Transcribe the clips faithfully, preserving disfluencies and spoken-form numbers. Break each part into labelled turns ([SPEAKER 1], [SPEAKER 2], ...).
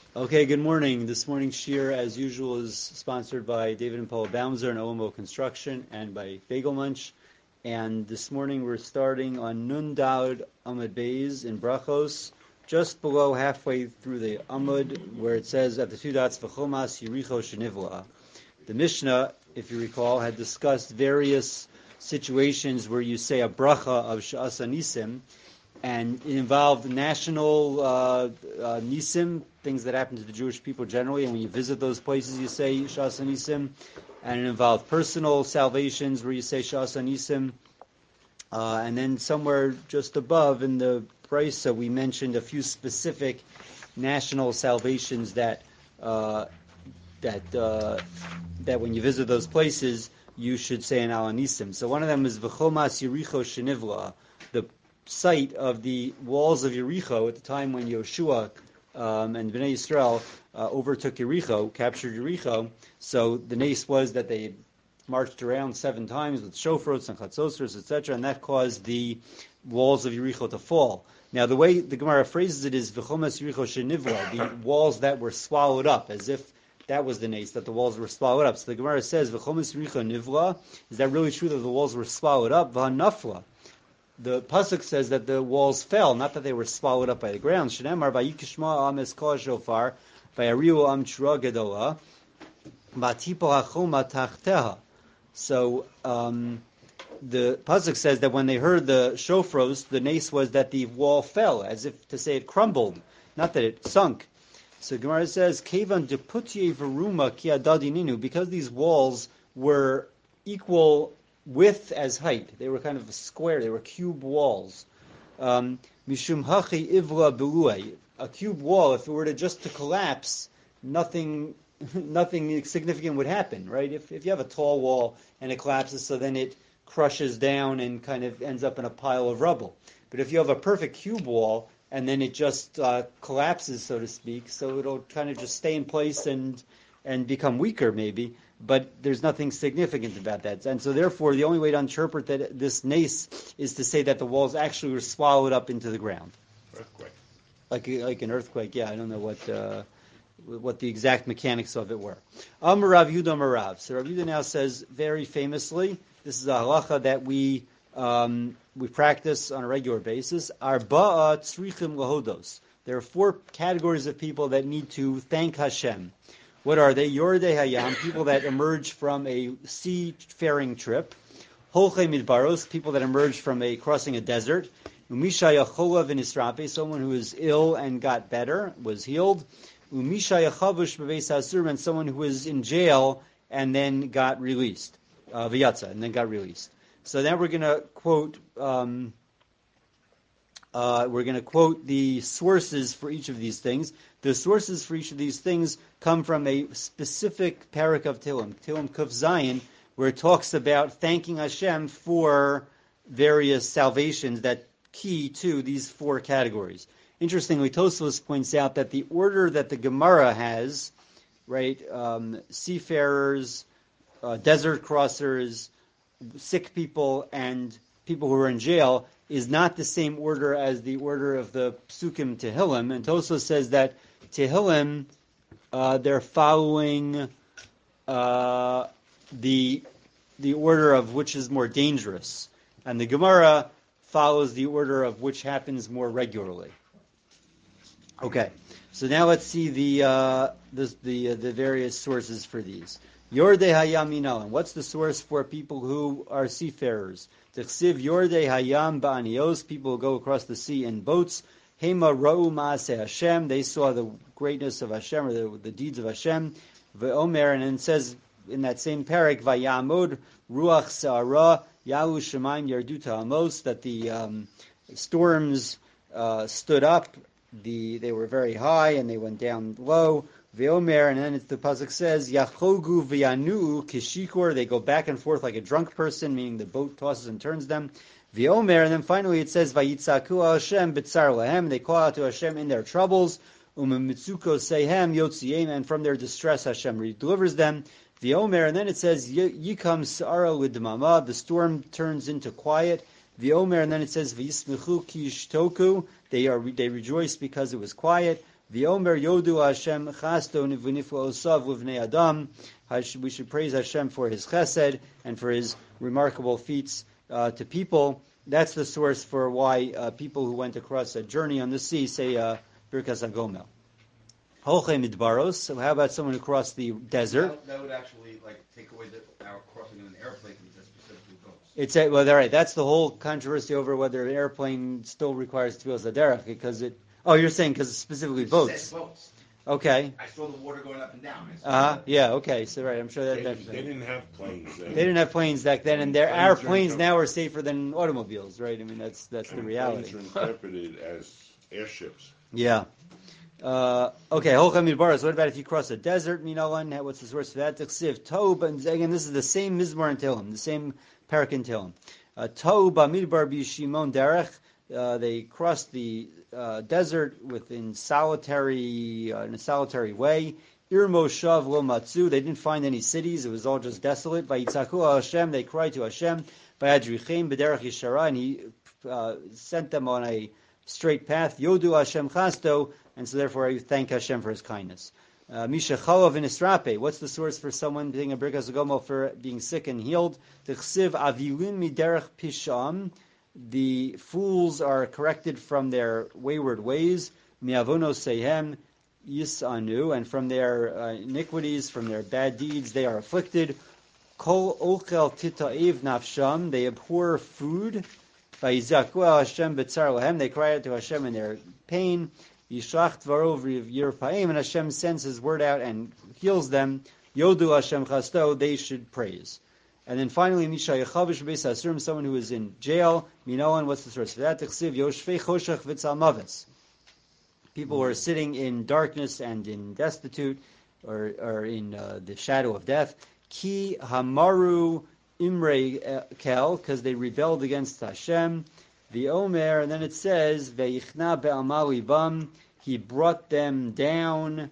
[SPEAKER 1] Okay, good morning. This morning's shir, as usual, is sponsored by David and Paula Baumzer and O M O Construction and by Bagel Munch. And this morning we're starting on Nun Daud Amud Beis in Brachos, just below halfway through the Amud, where it says at the two dots, V'chomas Yericho Shenivla. The Mishnah, if you recall, had discussed various situations where you say a bracha of Sha'as Nisim, and it involved national uh, uh, nisim, things that happen to the Jewish people generally, and when you visit those places you say Shas Nisim, and it involved personal salvations where you say Shas Nisim, uh, and then somewhere just above in the Brisa we mentioned a few specific national salvations that uh, that uh, that when you visit those places you should say an Al Nisim. So one of them is V'chomas Yericho Shenivla, the site of the walls of Yericho at the time when Yoshua um, and Bnei Yisrael uh, overtook Yericho, captured Yericho. So the nace was that they marched around seven times with shofros and chatzosros, et cetera, and that caused the walls of Yericho to fall. Now the way the Gemara phrases it is V'chomas Yericho Shenivla, the walls that were swallowed up, as if that was the nace, that the walls were swallowed up. So the Gemara says V'chomas Yericho Nivla, is that really true that the walls were swallowed up? V'hanafla. The pasuk says that the walls fell, not that they were swallowed up by the ground. Shneimar vayikishma am eskol shofar vayariu am shura gedola vatipo hachoma tachteha. So um, the pasuk says that when they heard the shofros, the nace was that the wall fell, as if to say it crumbled, not that it sunk. So Gemara says kevan deputye veruma ki adadininu, because these walls were equal width as height. They were kind of a square. They were cube walls. Um, Mishum hachi ivla beluay. A cube wall, if it were to just to collapse, nothing, nothing significant would happen, right? If if you have a tall wall and it collapses, so then it crushes down and kind of ends up in a pile of rubble. But if you have a perfect cube wall and then it just uh, collapses, so to speak, so it'll kind of just stay in place and and become weaker, maybe. But there's nothing significant about that. And so therefore, the only way to interpret that this nace is to say that the walls actually were swallowed up into the ground.
[SPEAKER 2] Earthquake.
[SPEAKER 1] Like like an earthquake, yeah, I don't know what uh, what the exact mechanics of it were. Amar Rav Yehuda Amar Rav. So Rav Yehuda now says very famously, this is a halacha that we um, we practice on a regular basis. Arba'a tzrichim lahodos. There are four categories of people that need to thank Hashem. What are they? Yordei Hayam, people that emerge from a seafaring trip. Holchei Midbaros, people that emerge from a crossing a desert. Umisha Yachola v'nisrape, someone who is ill and got better, was healed. Umisha Yachavush b'veis hasurim, and someone who was in jail and then got released. Uh, V'yatza, and then got released. So now we're going to quote. Um, Uh, we're going to quote the sources for each of these things. The sources for each of these things come from a specific parak of Tehillim, Tehillim Kuf Zayin, where it talks about thanking Hashem for various salvations that key to these four categories. Interestingly, Tosfos points out that the order that the Gemara has, right, um, seafarers, uh, desert crossers, sick people, and people who are in jail, is not the same order as the order of the Psukim Tehillim. And Tosfos says that Tehillim, uh, they're following uh, the the order of which is more dangerous. And the Gemara follows the order of which happens more regularly. Okay, so now let's see the uh, the the, uh, the various sources for these. Yordei Hayam Minalan. What's the source for people who are seafarers? T'chsiv Yordei Hayam Ba'anios. People who go across the sea in boats. Hema Ra'u Ma'aseh Hashem. They saw the greatness of Hashem, or the, the deeds of Hashem. Ve'omer, and then it says in that same parak, Vayamod Ruach Sa'ara Yahu Shemaim Yardu Ta'amos, that the um, storms uh, stood up. The they were very high and they went down low. Ve'omer, and then it's, the pasuk says, Yachogu v'yanu kishikor, they go back and forth like a drunk person, meaning the boat tosses and turns them. Ve'omer, and then finally it says, Vayitzaku Hashem b'tzar lahem, they call out to Hashem in their troubles. Umemitzuko sehem yotziem, and from their distress Hashem delivers them. Ve'omer, and then it says, Yikam sa'ara l'dmama, the storm turns into quiet. Ve'omer, and then it says, V'yismechu ki yishtoku, they are they rejoice because it was quiet. V'omer yodu Hashem chasto v'niflo osav l'vnei adam. We should praise Hashem for His chesed and for His remarkable feats uh, to people. That's the source for why uh, people who went across a journey on the sea say uh, Birkas HaGomel. Holchei midbaros. So how about someone who crossed the desert?
[SPEAKER 2] That, that would actually like take away the, our crossing in an airplane that specifically goes.
[SPEAKER 1] It's a, well, all right. That's the whole controversy over whether an airplane still requires tefillas haderech because it. Oh, you're saying because specifically
[SPEAKER 2] It
[SPEAKER 1] boats.
[SPEAKER 2] says boats.
[SPEAKER 1] Okay.
[SPEAKER 2] I saw the water going up and down.
[SPEAKER 1] Uh huh. Yeah. Okay. So right. I'm sure that.
[SPEAKER 3] They,
[SPEAKER 1] that
[SPEAKER 3] they didn't have planes then.
[SPEAKER 1] They didn't have planes back then, and their
[SPEAKER 3] Planes
[SPEAKER 1] our
[SPEAKER 3] are
[SPEAKER 1] planes
[SPEAKER 3] interp-
[SPEAKER 1] now are safer than automobiles, right? I mean, that's that's the
[SPEAKER 3] And
[SPEAKER 1] reality.
[SPEAKER 3] Planes are interpreted as airships.
[SPEAKER 1] Yeah. Uh, okay. Holchem midbaros. What about if you cross a desert? Minalan. What's the source for that? T'chsiv Tob. And again, this is the same Mizmor and Tehillim, the same parak in Tehillim. Tob b'midbar b'Shimon derech. Uh, they crossed the uh, desert within solitary, uh, in a solitary way. Ir Moshav lo matzu. They didn't find any cities. It was all just desolate. Vayitzaku al Hashem. They cried to Hashem. Vayadrichem b'derech yishara. And He uh, sent them on a straight path. Yodu Hashem chasto. And so therefore I thank Hashem for His kindness. Misha chalav in Isrape. What's the source for someone being a Birkas HaGomel for being sick and healed? T'chsiv avilun miderech pisham. The fools are corrected from their wayward ways. Miavono sehem yisanu, and from their uh, iniquities, from their bad deeds, they are afflicted. Kol ochel tita'ev nafsham. They abhor food. Vayizaku el Hashem b'tzar lahem. They cry out to Hashem in their pain. Yishlach dvaro v'yirpaim, and Hashem sends His word out and heals them. Yodu Hashem chasto. They should praise. And then finally, Misha Yechavish Beis Asurim, someone who is in jail. Minoan, what's the source for that? T'chsiv Yoshvei Choshech V'tzal Maves. People who are sitting in darkness and in destitute, or, or in uh, the shadow of death. Ki Hamaru Imrei Kel, because they rebelled against Hashem. The Omer, and then it says Veichna Be'amal Libam. He brought them down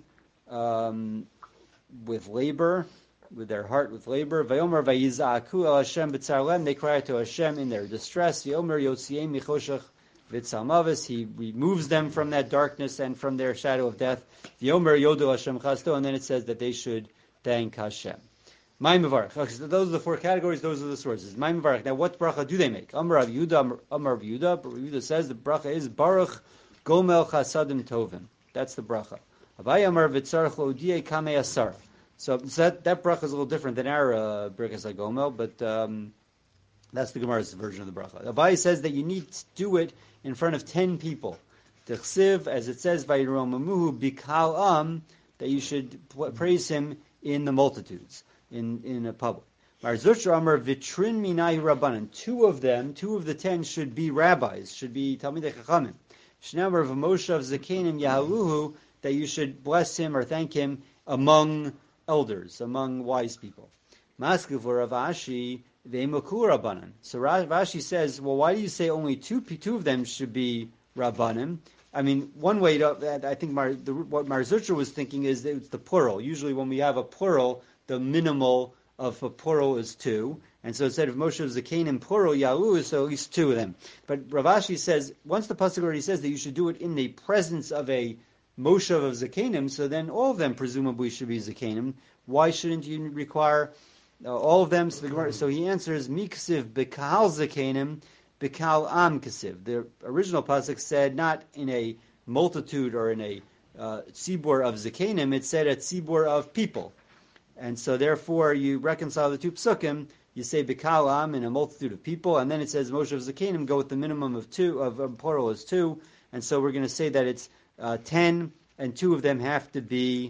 [SPEAKER 1] um, with labor. With their heart with labor. Vayomer vayizaku el Hashem b'tzar. They cry to Hashem in their distress. Vayomer yotziei michoshech v'tzal maves. He removes them from that darkness and from their shadow of death. Vayomer yodu Hashem chasto. And then it says that they should thank Hashem. Ma'im Mevarach. Okay, so those are the four categories. Those are the sources. Ma'im Mevarach. Now, what bracha do they make? Amar Rav Yehuda. Amar Rav Yehuda. Rav Yehuda says the bracha is Baruch Gomel Chasadim Tovim. That's the bracha. Avay Amar v'tzarech lo'odiyei kamei asar. So, so that, that bracha is a little different than our uh, Birkas HaGomel, but um, that's the Gemara's version of the bracha. Abai says that you need to do it in front of ten people. T'chsiv, as it says, Vayiromamuhu bikal am, that you should praise him in the multitudes, in, in a public. Mar Zutra Amar vitrin minai rabbanan. Two of them, two of the ten should be rabbis, should be Talmidei Chachamim. Shnei of Moshav Zakenim Yahaluhu, that you should bless him or thank him among elders, among wise people. Maskiv for Rav Ashi, ve'imoku rabbanan. So Rav Ashi says, well, why do you say only two two of them should be rabbanim? I mean, one way to, I think Mar, the, what Mar Zutra was thinking is that it's the plural. Usually when we have a plural, the minimal of a plural is two. And so instead of Moshe Zakenim plural, Yahu, so at least two of them. But Rav Ashi says, once the pasuk already says that you should do it in the presence of a Moshav of Zakenim, so then all of them presumably should be Zakenim. Why shouldn't you require uh, all of them? So, the, so he answers, Miksiv Bekal Zakenim, Bekal Am Kasiv. The original pasuk said not in a multitude or in a uh, tzibur of Zakenim, it said a tzibur of people. And so therefore you reconcile the two psukim, you say Bekal Am in a multitude of people, and then it says Moshav Zakenim, go with the minimum of two, of um, plural is two, and so we're going to say that it's Uh, ten, and two of them have to be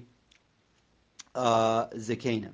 [SPEAKER 1] uh, Zakenim.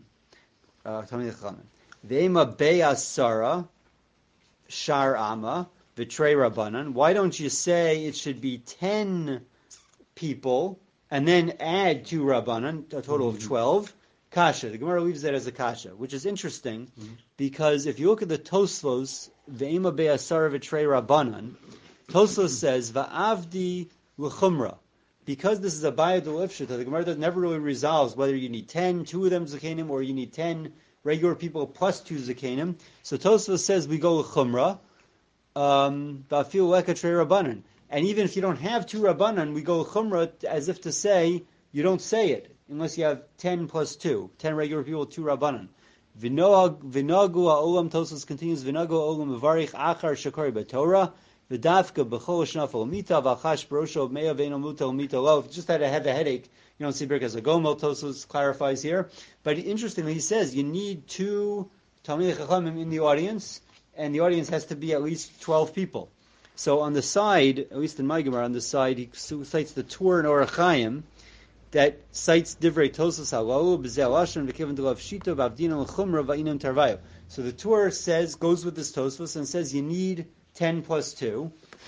[SPEAKER 1] Ve'ema be'asara shar ama v'trei rabbanan. Why don't you say it should be ten people, and then add two rabbanan, a total mm-hmm. of twelve? Kasha. The Gemara leaves that as a kasha, which is interesting, mm-hmm. because if you look at the Tosfos, ve'ema be'asara v'trei rabbanan, Tosfos says, va'avdi l'chumra. Because this is a bayad l'ifshita, the Gemara never really resolves whether you need ten, two of them zakenim, or you need ten regular people plus two zakenim. So Tosfos says we go with chumra, um, ba'afil leka trei rabbanan. And even if you don't have two Rabbanan, we go Chumrah as if to say, you don't say it, unless you have ten plus two, ten regular people, two Rabbanan. V'noag, v'nogu ha'olam, Tosfos continues, v'nogu ha'olam mevarich achar shakari b'Torah, v'dafka b'chol shnafel mita, v'achash b'rosho me'ah v'eno mutal mita lo. If you just had to have a headache, you don't see Birkas HaGomel, Tosfos clarifies here. But interestingly, he says, you need two Talmidei Chachamim in the audience, and the audience has to be at least twelve people. So on the side, at least in my Gemara, on the side, he cites the Tur and Orach Chaim that cites Divrei Tosfos Halalu b'zeh lashon v'kivan delav shito v'avdina l'chumra v'inam tarvayu. So the Tur says, goes with this Tosfos and says you need ten plus two.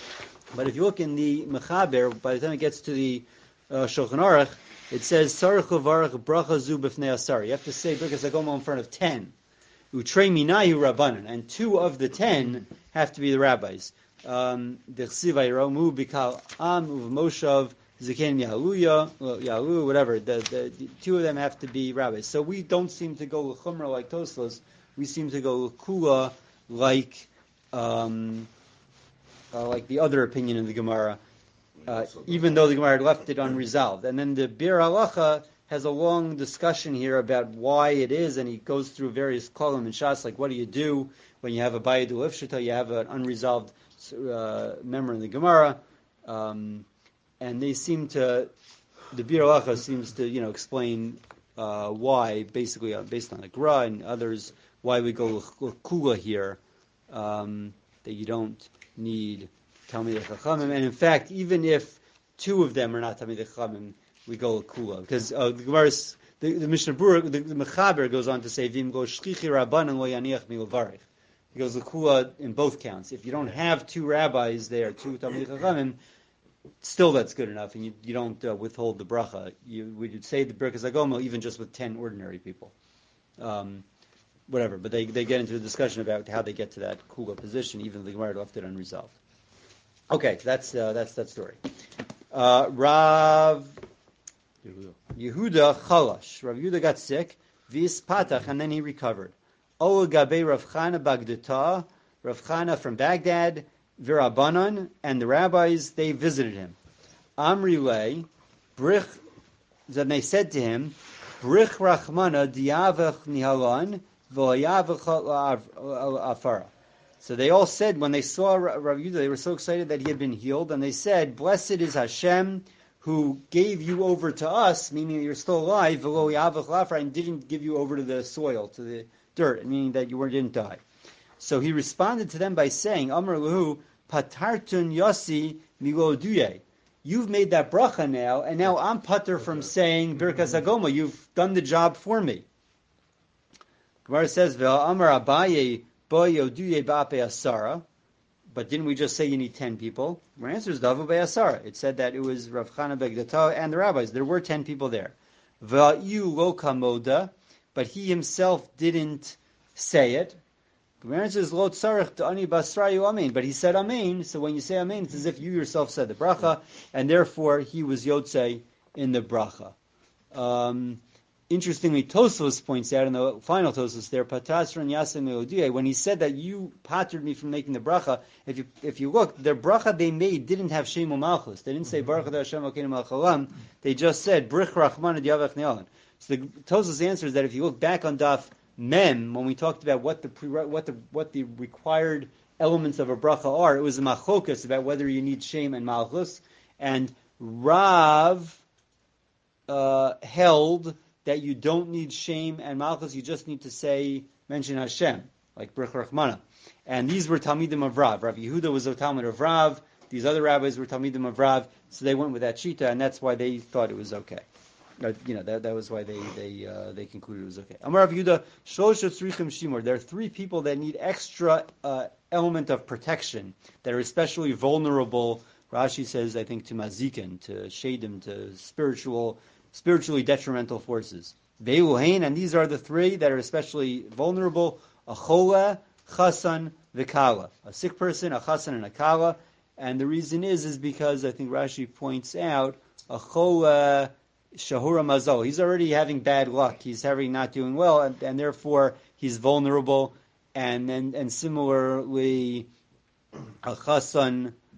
[SPEAKER 1] But if you look in the Mechaber, by the time it gets to the uh, Shulchan Aruch, it says Sarach levarach bracha zu b'fnei asar. You have to say Birkas HaGomel in front of ten. Utrei minayu rabbanan, and two of the ten have to be the rabbis. Um, Dechsiv Ayromu Bikal Am Uv Moshav Zaken Yahaluya, Yahalu, whatever. The, the, the two of them have to be rabbis. So we don't seem to go l'chumra like Tosfos. We seem to go l'kula like um, uh, like the other opinion in the Gemara, uh, even though the Gemara had left it unresolved. And then the Bir Halacha has a long discussion here about why it is, and he goes through various kolam and shas, like what do you do when you have a bayid ulifshita, you have an unresolved uh, member in the Gemara, um, and they seem to, the Bir Halacha seems to, you know, explain uh, why, basically uh, based on the Gra and others, why we go kula here, um, that you don't need Talmidei Chachamim, and in fact, even if two of them are not Talmidei Chachamim, we go kula, because uh, the Gemara's, the, the Mishnah Berurah, the, the Mechaber goes on to say, Vim go shchichi rabbanan lo yaniach mi levarich. He goes kula in both counts. If you don't have two rabbis there, two Talmidei Chachamim, still that's good enough, and you, you don't uh, withhold the bracha. You would say the Birkas HaGomel even just with ten ordinary people. Um, whatever, but they, they get into a discussion about how they get to that kula position, even though the Gemara left it unresolved. Okay, that's uh, that's that story. Uh, Rav Yehuda Chalash. Rav Yehuda got sick, Vis Patach, and then he recovered. O Gabe Rav Chana Bagdata, Rav Chana from Baghdad, Virabanan, and the rabbis, they visited him. Amri Le, Brich, then they said to him, Brich Rachmana Diavach Nihalan, V'Yavach Afara. So they all said, when they saw Rav Yehuda, they were so excited that he had been healed, and they said, Blessed is Hashem, who gave you over to us, meaning that you're still alive, V'lo Yavach Afara, and didn't give you over to the soil, to the dirt, meaning that you didn't die. So he responded to them by saying, Amar Lahu, Patartun Yossi Milo Duye. You've made that bracha now, and now I'm pater from saying Birkas HaGomel. You've done the job for me. Gemara says, Ve'al Amar Abaye Boyo Duye Ba'ape Asara. But didn't we just say you need ten people? My answer is Davu Be'asara. It said that it was Rav Chana Begdata and the rabbis. There were ten people there. Ve'a'iu Lo Kamoda. But he himself didn't say it. Gemara says, Lo tzarech ta'ani basrayu amen. But he said amen, so when you say amen, it's as if you yourself said the bracha, and therefore he was yotzei in the bracha. Um, interestingly, Tosfos points out in the final Tosfos there, Patasran Yasem Meodiyah, when he said that you pattered me from making the bracha, if you if you look, their bracha they made didn't have Shem Malchus. They didn't say Baruch Hashem Elokeinu Melech Haolam. They just said Brich Rachman Diavach Ne'alan. So the Tosfos answer is that if you look back on Daf Mem, when we talked about what the pre, what the what the required elements of a bracha are, it was a machokas about whether you need Shem and Malchus, and Rav uh, held that you don't need Shem and Malchus, you just need to say mention Hashem, like Brich Rachmana. And these were Talmidim of Rav. Rav Yehuda was a Talmid of Rav. These other rabbis were Talmidim of Rav, so they went with that shita, and that's why they thought it was okay. Uh, you know, that that was why they they uh, they concluded it was okay. Amar Rav Yehuda, Shlosha Tzrichim Shimur. There are three people that need extra uh, element of protection, that are especially vulnerable. Rashi says, I think, to mazikin, to shadim, to spiritual, spiritually detrimental forces. Ve'uhain, and these are the three that are especially vulnerable: a chola, chasan, v'kala. A sick person, a chasan, and a kala. And the reason is, is because I think Rashi points out a chola. Shahura Mazal. He's already having bad luck. He's having not doing well, and, and therefore he's vulnerable. And and, and similarly, a Chasan,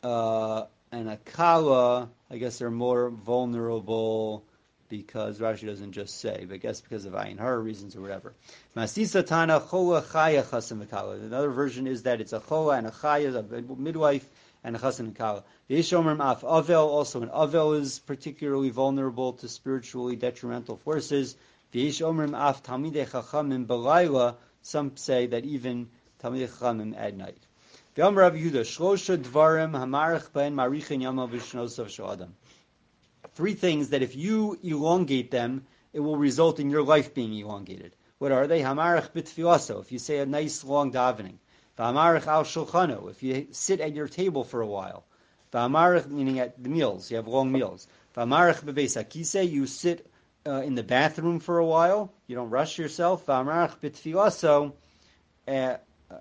[SPEAKER 1] uh, and a kala, I guess they're more vulnerable because Rashi doesn't just say, but I guess because of ayin hara reasons or whatever. Masisa tana chola chaya chasim kala. Another version is that it's a chola and a chaya, a midwife, and a chasim and kala. The Yeshomrim af avel, also an avel is particularly vulnerable to spiritually detrimental forces. The Yeshomrim af talmidei chachamim belayla. Some say that even talmidei chachamim at night. The Amar Rabbi Yehuda, shlosha dvarim hamarich ben marichin yama v'shnosav shel adam. Three things that if you elongate them, it will result in your life being elongated. What are they? Hamarich b'tfilaso, if you say a nice long davening. V'hamarich al shulchano, if you sit at your table for a while. V'hamarich, meaning at the meals, you have long meals. V'hamarich b'beis hakisei, you sit uh, in the bathroom for a while, you don't rush yourself. V'hamarich b'tfilaso, uh,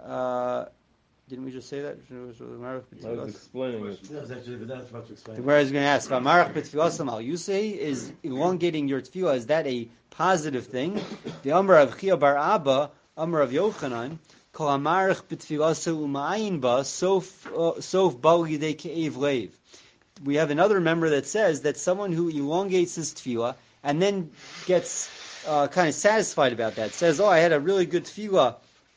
[SPEAKER 1] uh, didn't we just say that?
[SPEAKER 4] I was explaining it.
[SPEAKER 5] That's actually, but that's much to explain.
[SPEAKER 1] The where I was going to ask, V'amarach b'tfilasam al yusei, is elongating your tefillah, is that a positive thing? The Amar of Chia bar Abba, Amar of Yochanan, Kol hamarach b'tfilasa u'ma'ayin ba, sof sof bal yidei ke'ev leiv. We have another member that says that someone who elongates his tefillah and then gets uh, kind of satisfied about that, says, oh, I had a really good tefillah,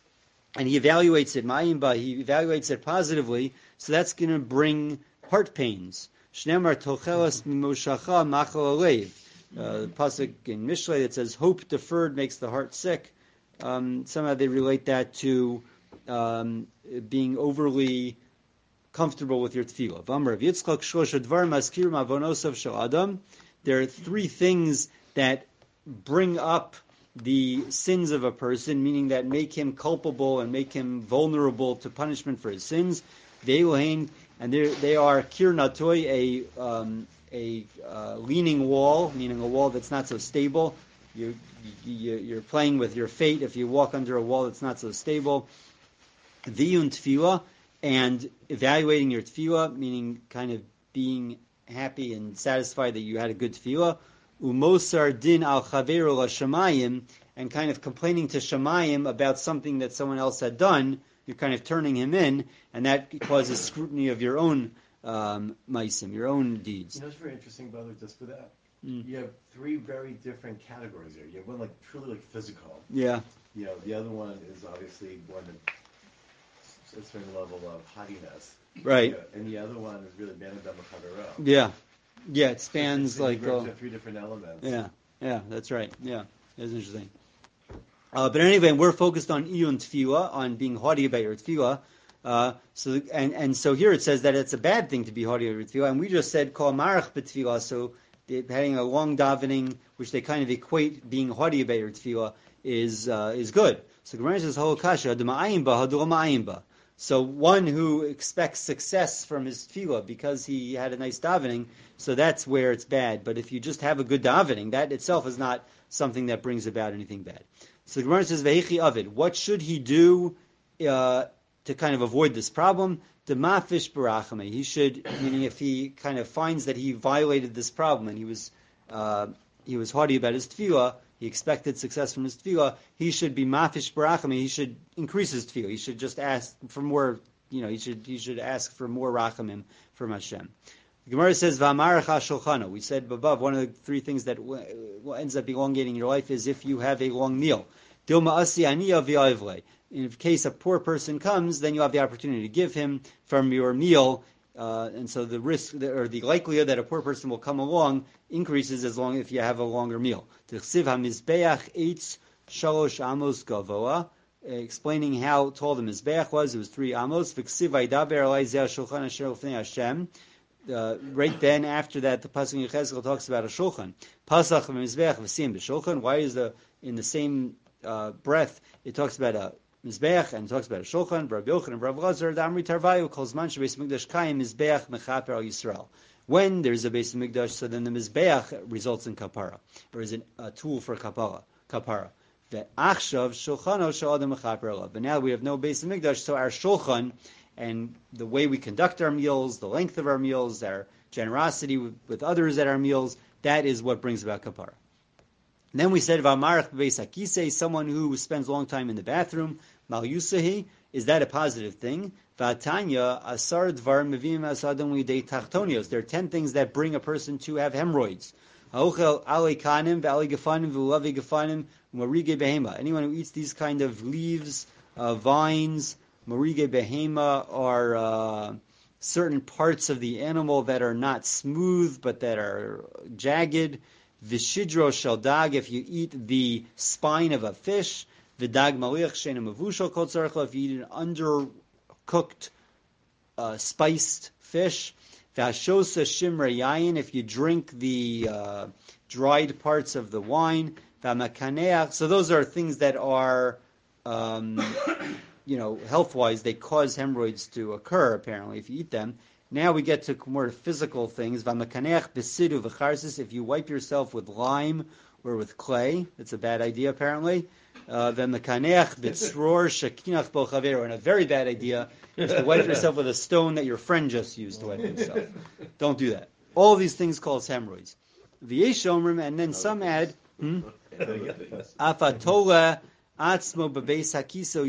[SPEAKER 1] and he evaluates it, ma'imba, he evaluates it positively, so that's going to bring heart pains. Shnemar tochelas mimoshacha machal alev. The pasuk in Mishlei that says, hope deferred makes the heart sick. Um, somehow they relate that to um, being overly comfortable with your tefillah. V'amar Yitzchak shlosh advar maskir mavonosav shel adam. There are three things that bring up the sins of a person, meaning that make him culpable and make him vulnerable to punishment for his sins. Ve'elohein, and they are kir natoi, a um, a uh, leaning wall, meaning a wall that's not so stable. You, you you're playing with your fate if you walk under a wall that's not so stable. V'yun tefillah, and evaluating your tefillah, meaning kind of being happy and satisfied that you had a good tefillah. Umosar din al chaveru l'shamayim, and kind of complaining to Shamayim about something that someone else had done. You're kind of turning him in, and that causes scrutiny of your own um, maisim, your own deeds.
[SPEAKER 5] You know, it's very interesting, brother, just for that.
[SPEAKER 1] Mm.
[SPEAKER 5] You have three very different categories here. You have one like truly like physical.
[SPEAKER 1] Yeah.
[SPEAKER 5] You know, the other one is obviously one at a certain level of haughtiness.
[SPEAKER 1] Right.
[SPEAKER 5] You know, and the other one is really benedam chavero.
[SPEAKER 1] Yeah. Yeah, it spans
[SPEAKER 5] so
[SPEAKER 1] like... Uh,
[SPEAKER 5] three different elements.
[SPEAKER 1] yeah, yeah, that's right. Yeah, that's interesting. Uh, but anyway, we're focused on iyun tefillah, on being haughty about your tefillah. Uh, so and and so here it says that it's a bad thing to be haughty about your tefillah, and we just said kol marach b'tefillah, so having a long davening, which they kind of equate being haughty about your tefillah, is uh, is good. So Gemara says halakasha adma'ayim ba hadulamayim ba. So one who expects success from his tefillah because he had a nice davening, so that's where it's bad. But if you just have a good davening, that itself is not something that brings about anything bad. So the Gemara says, Vehichi Avid, what should he do uh, to kind of avoid this problem? The mafish barachame. He should, meaning if he kind of finds that he violated this problem and he was uh, he was haughty about his tefillah, he expected success from his tefillah, he should be mafish barachame. He should increase his tefillah. He should just ask for more. You know, he should he should ask for more rachamim from Hashem. The Gemara says, "V'amarach hashulchano." We said above, one of the three things that w- ends up elongating your life is if you have a long meal. Dilma asi aniya v'ayvle. In case a poor person comes, then you have the opportunity to give him from your meal, uh, and so the risk or the likelihood that a poor person will come along increases as long if you have a longer meal. T'chsiv hamizbeach eitz shalosh amos gavoa. Explaining how tall the mizbeach was, it was three amos. V'ksiv vaydaber alei zeh shulchan asher l'fnei Hashem. Uh, right then, after that, the pasuk in Yechezkel talks about a shulchan. Pasach v'mizbeach v'sim b'shulchan. Why is the in the same uh, breath it talks about a mizbeach and it talks about a shulchan? Rabbi Yochanan and Rabbi Lazar, the Amri Tarvayu calls man shebeis mikdash kaim mizbeach mechaper al Yisrael. When there's a beis mikdash, so then the mizbeach results in kapara, or is an, a tool for kapara. Kapara. Ve'achshav shulchano she'adam mechaper alav. But now we have no beis mikdash, so our shulchan and the way we conduct our meals, the length of our meals, our generosity with, with others at our meals, that is what brings about kapara. And then we said, V'amarach b'beis hakisei, someone who spends a long time in the bathroom, Mal Yusahi, is that a positive thing? Vatanya asar dvar mevim asadam lidei tachtonios. There are ten things that bring a person to have hemorrhoids. Ha'ochel alei kanim v'alei gefanim v'ulavi gefanim marige behema. Anyone who eats these kind of leaves, uh, vines, marige behema, are uh, certain parts of the animal that are not smooth but that are jagged. V'shidro shaldag, if you eat the spine of a fish. V'dag maliach she'ena mavushal kol tzarech, if you eat an undercooked, uh, spiced fish. V'hashosa shimra yayin, if you drink the uh, dried parts of the wine. V'amakaneach, so those are things that are, um, you know, health-wise, they cause hemorrhoids to occur, apparently, if you eat them. Now we get to more physical things. V'amakaneach besidu v'charsis, if you wipe yourself with lime or with clay, it's a bad idea, apparently. V'amakaneach b'tzror shakinach bo chaveru, and a very bad idea is to wipe yourself with a stone that your friend just used to wipe himself. Don't do that. All these things cause hemorrhoids. V'yesh omrim, and then some add, hmm? Afatola atzmo b'beis hakiso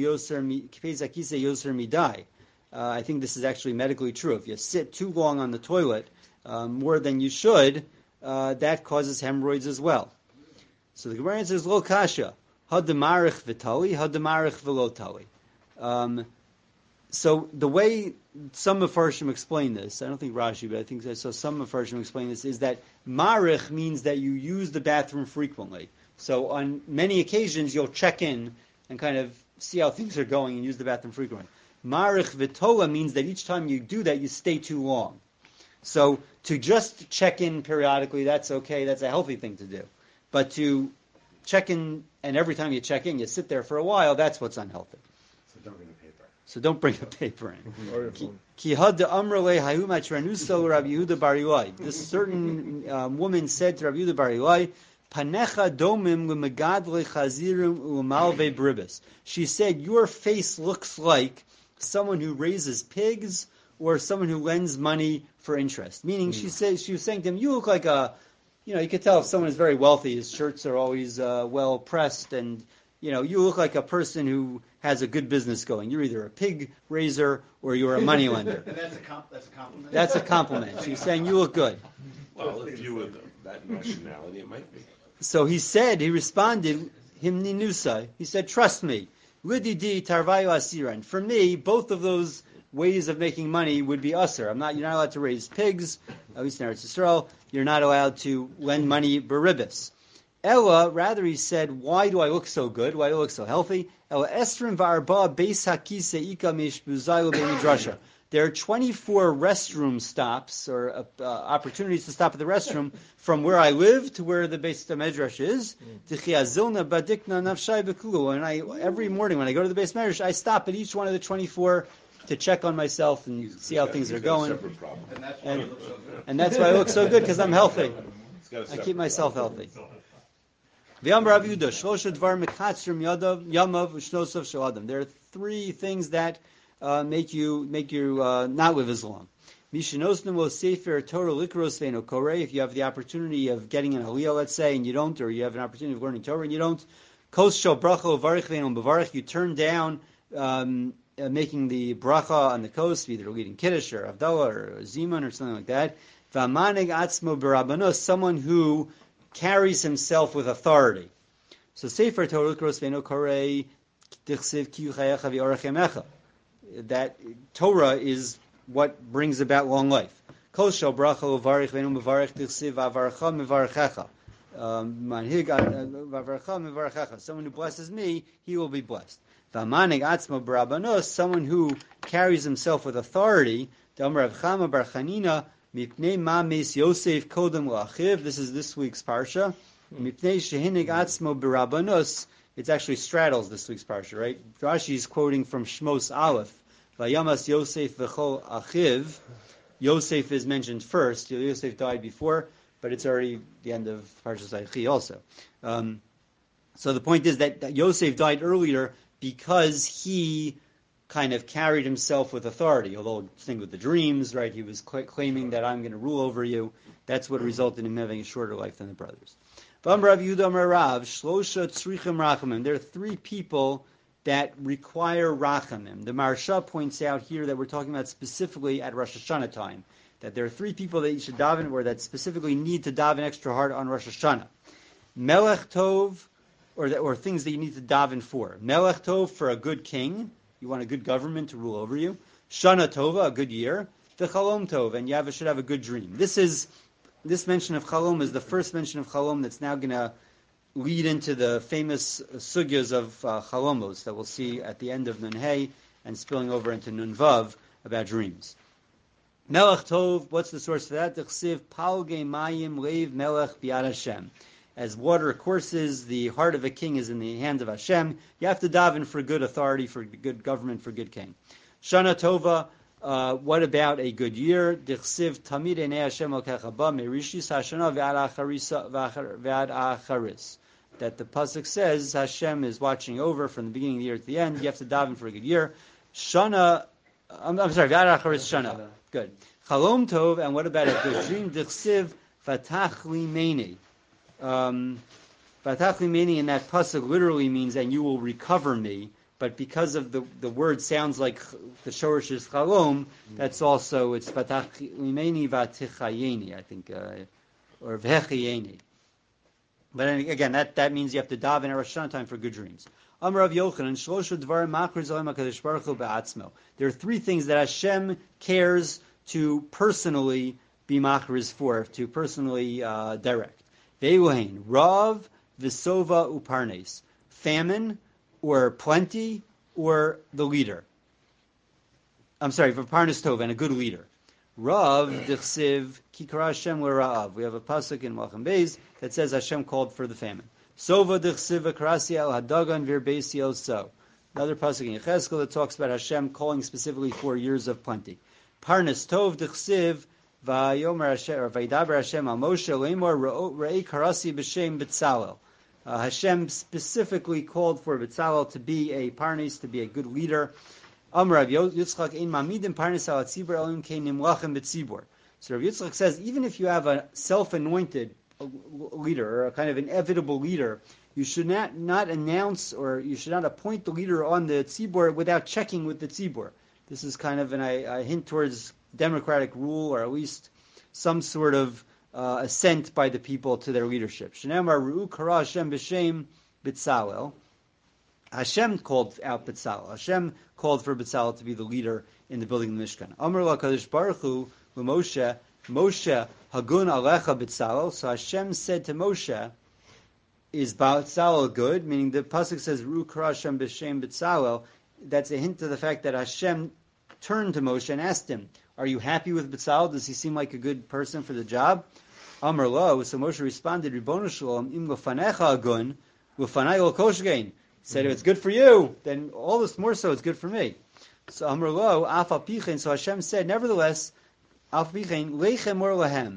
[SPEAKER 1] yoser midai. Uh, I think this is actually medically true. If you sit too long on the toilet, uh, more than you should, uh, that causes hemorrhoids as well. So the Gemara answers, lo kasha, hademarich v'tali, hademarich v'lo tali. Um, so the way some Mefarshim explain this, I don't think Rashi, but I think I saw some Mefarshim explain this, is that marich means that you use the bathroom frequently. So on many occasions you'll check in and kind of see how things are going and use the bathroom frequently. Marich v'tola means that each time you do that, you stay too long. So to just check in periodically, that's okay. That's a healthy thing to do. But to check in, and every time you check in, you sit there for a while, that's what's unhealthy.
[SPEAKER 5] So don't bring a paper.
[SPEAKER 1] So don't bring a paper in.
[SPEAKER 4] Or your phone.
[SPEAKER 1] Ki had de amrele hayu matranuso Rabbi Yehuda bar Ilai. This certain um, woman said to Rabbi Yehuda bar Ilai, Panecha domim l'megadle chazirim u'malve bribis. She said, your face looks like someone who raises pigs or someone who lends money for interest. Meaning, mm. she said she was saying to him, you look like a, you know, you could tell if someone is very wealthy, his shirts are always uh, well pressed, and you know, you look like a person who has a good business going. You're either a pig raiser or you're a money lender.
[SPEAKER 2] And that's a comp- that's a compliment.
[SPEAKER 1] That's a compliment. She's saying you look good.
[SPEAKER 3] Well, if you were that nationality, it might be.
[SPEAKER 1] So he said, he responded, him ninusa. He said, trust me. Lididi tarvayu asiran. For me, both of those ways of making money would be usher. I'm not. You're not allowed to raise pigs, at least in Eretz Yisrael. You're not allowed to lend money beribis. Ella, rather, he said, why do I look so good? Why do I look so healthy? Ella esrim v'arba beis hakise ika mishbuzayu b'midrasha. There are twenty-four restroom stops or uh, uh, opportunities to stop at the restroom from where I live to where the Beis Medrash is. And I every morning when I go to the Beis Medrash, I stop at each one of the twenty-four to check on myself and
[SPEAKER 3] He's-
[SPEAKER 1] see
[SPEAKER 3] he's
[SPEAKER 1] how
[SPEAKER 3] got-
[SPEAKER 1] things
[SPEAKER 3] he's
[SPEAKER 1] are
[SPEAKER 3] got a
[SPEAKER 1] going.
[SPEAKER 3] separate problem.
[SPEAKER 2] And that's why
[SPEAKER 1] And,
[SPEAKER 2] you look so good.
[SPEAKER 1] and that's why I look so good, because I'm healthy.
[SPEAKER 3] He's got a
[SPEAKER 1] I
[SPEAKER 3] separate
[SPEAKER 1] keep myself
[SPEAKER 3] problem.
[SPEAKER 1] healthy. V'yam Rav Yehuda, shlosha dvar mekatzrim yadav yamav u'shnosav shaladam. There are three things that uh, make you make you uh, not live as long. Mishinosnim lo sefer Torah likros ve'no koreh. If you have the opportunity of getting an aliyah, let's say, and you don't, or you have an opportunity of learning Torah and you don't, kos shel bracha uvarich ve'no bevarich. You turn down um, uh, making the bracha on the coast, either leading kiddush or avdallah or zimun or something like that. V'amanig atzmo berabanos, someone who carries himself with authority. So sefer Torah likros ve'no koreh tichsiv ki yuchayecha v'orach yamecha. That Torah is what brings about long life. Kol shel bracha uvarich ve'nu mevarich tichsiv avarecha mevarechecha. Manhig avarecha mevarechecha. Someone who blesses me, he will be blessed. V'amanig atzmo b'rabanos, someone who carries himself with authority. D'amar Rav Chama bar Chanina mipnei ma mes Yosef kodem la'achiv. This is this week's parsha. Mipnei shehinig atzmo b'rabanos. It actually straddles this week's parsha, right? Rashi is quoting from Shmos Aleph. Vayamas Yosef v'chol achiv. Yosef is mentioned first. Yosef died before, but it's already the end of Parshas Vayechi also. Um, so the point is that, that Yosef died earlier because he kind of carried himself with authority. Although the thing with the dreams, right? He was cl- claiming that I'm going to rule over you. That's what resulted in him having a shorter life than the brothers. There are three people that require rachamim. The Maharsha points out here that we're talking about specifically at Rosh Hashanah time, that there are three people that you should daven, or that specifically need to daven extra hard on Rosh Hashanah. Melech Tov, or, that, or things that you need to daven for. Melech Tov, for a good king. You want a good government to rule over you. Shana Tova, a good year. The Chalom Tov, and you have, should have a good dream. This is this mention of Chalom is the first mention of Chalom that's now going to lead into the famous sugyas of uh, Chalomos that we'll see at the end of Nun Hey and spilling over into Nun Vav about dreams. Melech Tov, what's the source for that? D'chsiv palge mayim leiv melech biad Hashem. As water courses, the heart of a king is in the hands of Hashem. You have to daven for good authority, for good government, for good king. Shana Tova, uh, what about a good year? D'chsiv tamid enei Hashem lokecha ba merishis hashana v'ad acharis. That the pasuk says Hashem is watching over from the beginning of the year to the end. You have to daven for a good year. Shana, I'm, I'm sorry, v'ad acharis shana. Good. Chalom Tov, and what about a good dream? D'chsiv fatach limeni. Um, Fatach limeni in that pasuk literally means, and you will recover me. But because of the the word sounds like the shorish is chalom, that's also, it's fatach limeni vatichayeni, I think, uh, or vechayeni. But again, that, that means you have to daven at Rosh Hashanah time for good dreams. Amar Rav Yochanan, shloshu dvarim machriz olam HaKadosh Baruch Hu ba'atzmo. There are three things that Hashem cares to personally be machriz for, to personally uh, direct. Ve'uhain, Rav, Visova, Uparnes. Famine, or plenty, or the leader. I'm sorry, for Parnas Tov, and a good leader. Rav, D'chsiv, Kikara Hashem l'ra'av. We have a pasuk in Malcham Beis that says Hashem called for the famine. Sova D'chsiv, Karasi el Hadagan Virbeisi el So. Another pasuk in Yechezkel that talks about Hashem calling specifically for years of plenty. Parnas Tov, D'chsiv, Vayomer Hashem, or Vaidaber Hashem al Moshe, Leimor Rei Karasi B'Shem B'Tzalel. Uh, Hashem specifically called for B'Tzalel to be a parnes, to be a good leader. Amar Rav Yitzchak ein mamidim parnes al tzibur elim kein nimlachem b'tzibur. So Rav Yitzchak says, even if you have a self-anointed leader, or a kind of inevitable leader, you should not, not announce, or you should not appoint the leader on the tzibur without checking with the tzibur. This is kind of an, a, a hint towards democratic rule, or at least some sort of uh, assent by the people to their leadership. Shneimar Ru'u Kara Hashem b'Shem B'Tzalel. Hashem called out B'Tzalel. Hashem called for B'Tzalel to be the leader in the building of the Mishkan. Amar LaKadosh Baruch Hu L'Moshe, Moshe Hagun Alecha B'Tzalel. So Hashem said to Moshe, is B'Tzalel good? Meaning the pasuk says Ru'u Kara Hashem b'Shem B'Tzalel. That's a hint to the fact that Hashem turned to Moshe and asked him, are you happy with B'Tzalel? Does he seem like a good person for the job? Amar Lo. So Moshe responded, Ribono Shalom, Im L'fanecha Hagun, L'fanai L'koshgein. Said, if it's good for you, then all this more so it's good for me. So Amar Lo, Afa Pichen, so Hashem said, nevertheless, Afa Pichen, Lechem or Lahem.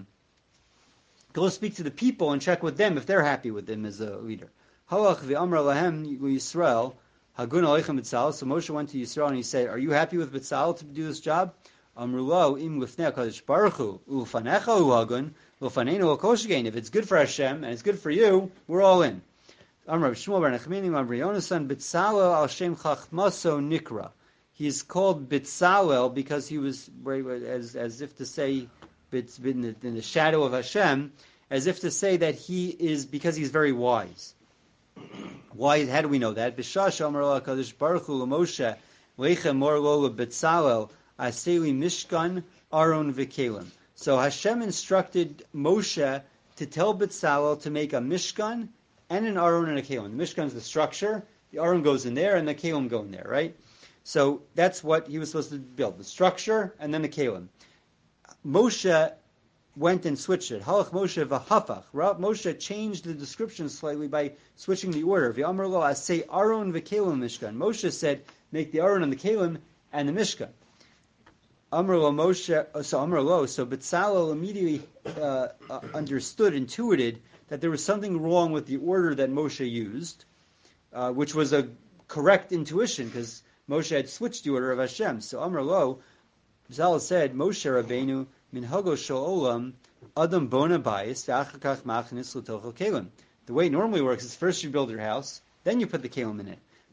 [SPEAKER 1] Go speak to the people and check with them if they're happy with him as a leader. Halach v'Amar Lahem Yisrael, Hagun Alechem B'Tzalel. So Moshe went to Yisrael and he said, are you happy with B'Tzalel to do this job? Amar Lo, Im Lifnei HaKadosh Baruch Hu, U'fanecha Hu Hagun, L'faneinu L'koshgein. If it's good for Hashem and it's good for you, we're all in. Amar Shmuel bar Nechemini, Amar Yonasan, B'Tzalel al Shem Chachmaso Nikra. He's called B'Tzalel because he was, as as if to say, in the, in the shadow of Hashem, as if to say that he is, because he's very wise. Why? How do we know that? B'Shash Amar LaKadosh Baruch Hu L'Moshe, Lechem Mor Lo B'Tzalel, Aseli Mishkan Aron V'Kelim. So Hashem instructed Moshe to tell B'Tzalel to make a Mishkan and an Aron and a Kelim. The Mishkan is the structure, the Aron goes in there, and the Kelim go in there, right? So that's what he was supposed to build, the structure and then the Kelim. Moshe went and switched it. Halach Moshe v'hafach. Moshe changed the description slightly by switching the order. V'amar lo asay Aron v'Kelim Mishkan. Moshe said, make the Aron and the Kelim and the Mishkan. Amar lo Moshe, so Amar lo, so B'Tzalel immediately uh, uh, understood, intuited, that there was something wrong with the order that Moshe used, uh, which was a correct intuition, because Moshe had switched the order of Hashem. So Amar Lo, B'Tzalel said, Moshe Rabbeinu, minhago shel olam, adam bona bayis, v'achar kach machnis l'tochel kelim. The way it normally works is first you build your house, then you put the kelim in it.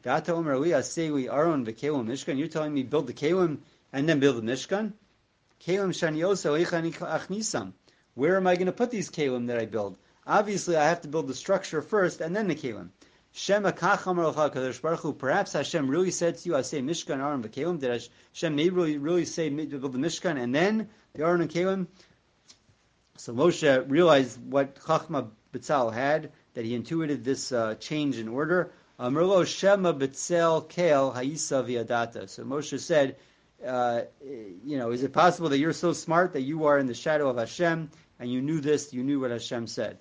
[SPEAKER 1] Data Omer Li Asei Aron v'Kelim Mishkan. You're telling me build the Kelim and then build the Mishkan? Kelim Shaniosa Eichani Achnisam. Where am I going to put these Kelim that I build? Obviously, I have to build the structure first and then the Kelim. Shema Kach Amar L'cha Kadosh Baruch Hu. Perhaps Hashem really said to you, I say Mishkan, Aron, v'Kelim. Did Hashem maybe really, really say build the Mishkan and then the Aron and Kelim? So Moshe realized what Chachma B'Tzal had, that he intuited this uh, change in order. Amrlo Shema B'Tzel Kel Hayisa V'Yadata. So Moshe said, uh, you know, is it possible that you're so smart that you are in the shadow of Hashem and you knew this, you knew what Hashem said?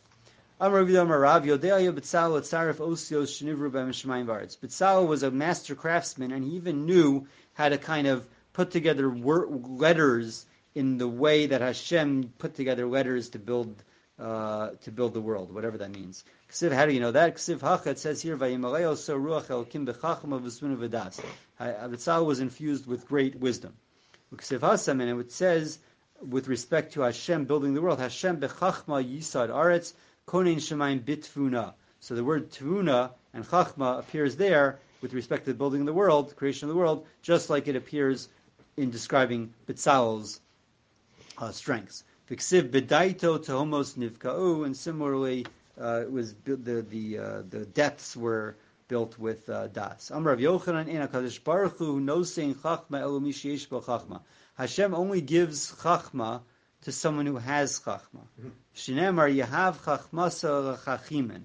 [SPEAKER 1] B'Tzal was a master craftsman, and he even knew how to kind of put together wor- letters in the way that Hashem put together letters to build uh, to build the world, whatever that means. Ksiv, how do you know that? Ksiv Hacha, it says here, Vayimaleo so ruach elokim b'chachma v'smuna v'das. B'Tzal was infused with great wisdom. Ksiv Hasam, and it says, with respect to Hashem building the world, Hashem b'chachma yisad aretz konein shemayim bitfuna. So the word tvuna and chachma appears there with respect to building the world, creation of the world, just like it appears in describing B'Tzal's uh, strengths. V'ksiv b'daito tehomos nivka'u, and similarly, uh, it was built, the the uh, the depths were built with uh, das. Amar Rav Yochanan ein HaKadosh Baruch Hu nosein chachma elu mi sheyesh bo chachma. Hashem only gives chachma to someone who has chachma. Shinemar yahav chachmasa l'chachimen.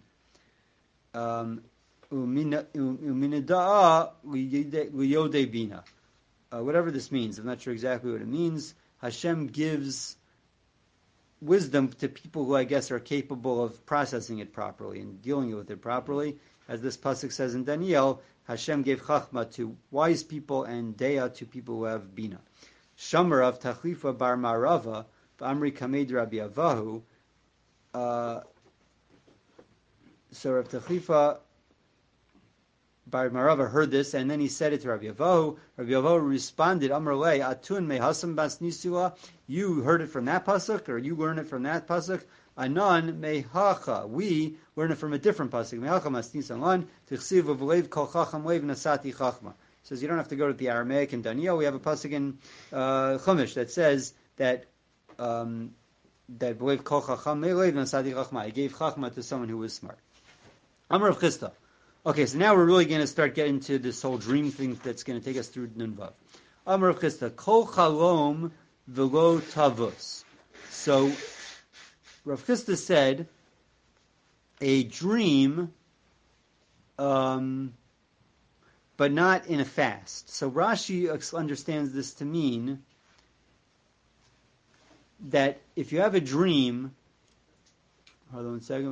[SPEAKER 1] Uminadaa liyodei bina. Whatever this means, I'm not sure exactly what it means. Hashem gives wisdom to people who I guess are capable of processing it properly and dealing with it properly. As this pasuk says in Daniel, Hashem gave chachma to wise people and deya to people who have bina. Shomer of Tachlifa bar Marava, Amri Kamed Rabbi Avahu. Uh, so Rav Tachlifa bar Marava heard this, and then he said it to Rabbi Avahu. Rabbi Avahu responded, Amr lei atun mehasam bas nisula. You heard it from that pasuk, or you learned it from that pasuk. Anan mehacha. We learn it from a different pasuk. Mehacha mas nisalan tichsiv v'leiv kol chacham leiv nasati chachma. Says you don't have to go to the Aramaic in Daniel. We have a pasuk in uh, Chumash that says that um, that believe kol chacham leiv nasati chachma. I gave chachma to someone who was smart. Amar of Chisda. Okay, so now we're really going to start getting to this whole dream thing that's going to take us through Nunvav. Amar of Chisda. Kol chalom v'lo tavus. So Rav Chisda said a dream. Um, but not in a fast. So Rashi understands this to mean that if you have a dream, hold on one second,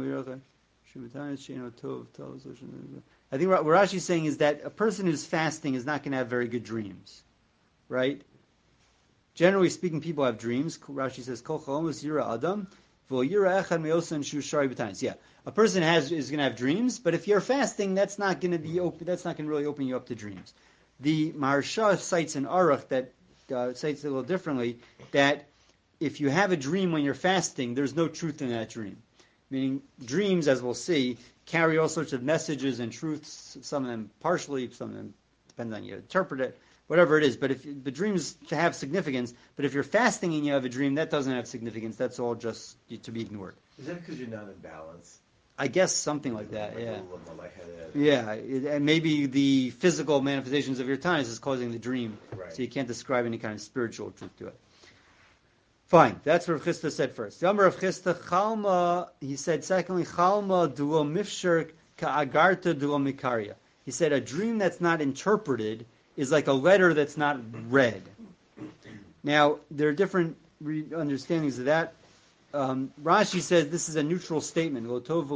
[SPEAKER 1] I think what Rashi is saying is that a person who's fasting is not going to have very good dreams, right? Generally speaking, people have dreams. Rashi says, Kol chalomos yira adam, v'lo yira echad me'osan shu shari b'tanis. Yeah, a person has is going to have dreams, but if you're fasting, that's not going to be open. That's not going to really open you up to dreams. The Maharsha cites an Aruch that uh, cites it a little differently, that if you have a dream when you're fasting, there's no truth in that dream. Meaning, dreams, as we'll see, carry all sorts of messages and truths. Some of them partially, some of them depends on how you interpret it. Whatever it is, but if the dreams have significance, but if you're fasting and you have a dream, that doesn't have significance. That's all just to be ignored.
[SPEAKER 5] Is that because you're not in balance?
[SPEAKER 1] I guess something like that,
[SPEAKER 5] like
[SPEAKER 1] yeah.
[SPEAKER 5] Like
[SPEAKER 1] yeah, it, and maybe the physical manifestations of your tanis is causing the dream,
[SPEAKER 5] right.
[SPEAKER 1] So you can't describe any kind of spiritual truth to it. Fine, that's what Rav Chisda said first. The Amar of Chisda, Chalma, he said secondly, Chalma dulo mifshir ka'agarta dulo mikaria. He said a dream that's not interpreted is like a letter that's not read. Now, there are different re- understandings of that. Um, Rashi says this is a neutral statement.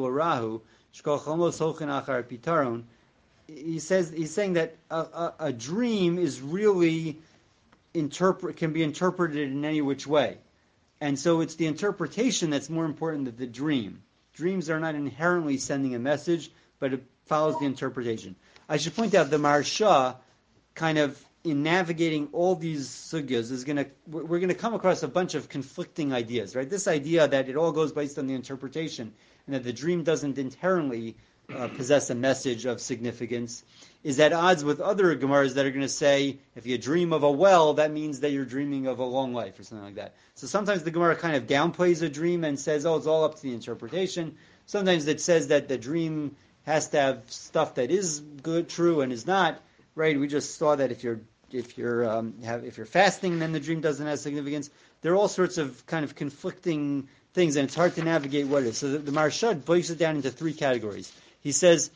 [SPEAKER 1] He says he's saying that a, a, a dream is really interpret can be interpreted in any which way, and so it's the interpretation that's more important than the dream. Dreams are not inherently sending a message, but it follows the interpretation. I should point out the Maharsha kind of in navigating all these sugyas is going to, we're going to come across a bunch of conflicting ideas, right? This idea that it all goes based on the interpretation and that the dream doesn't inherently uh, possess a message of significance is at odds with other Gemaras that are going to say, if you dream of a well, that means that you're dreaming of a long life or something like that. So sometimes the Gemara kind of downplays a dream and says, oh, it's all up to the interpretation. Sometimes it says that the dream has to have stuff that is good, true, and is not. Right? We just saw that if you're if you're um, have if you're fasting, then the dream doesn't have significance. There are all sorts of kind of conflicting things, and it's hard to navigate what it is. So the, the Maharshad breaks it down into three categories. He says,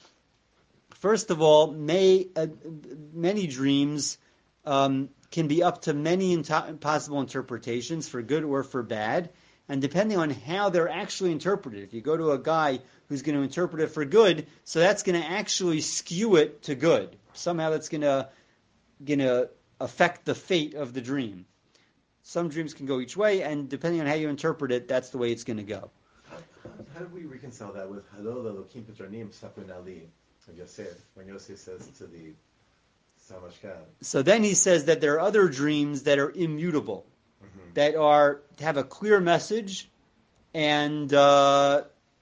[SPEAKER 1] first of all, may, uh, many dreams um, can be up to many into- possible interpretations, for good or for bad, and depending on how they're actually interpreted. If you go to a guy who's going to interpret it for good, so that's going to actually skew it to good. Somehow that's going to going to affect the fate of the dream. Some dreams can go each way, and depending on how you interpret it, that's the way it's going to go.
[SPEAKER 5] How, how, how do we reconcile that with Halol Elokim Petranim Sapun Ali of Yosef, when Yosef says to the Samashkad?
[SPEAKER 1] So then he says that there are other dreams that are immutable,
[SPEAKER 5] Mm-hmm.
[SPEAKER 1] that are have a clear message, and uh,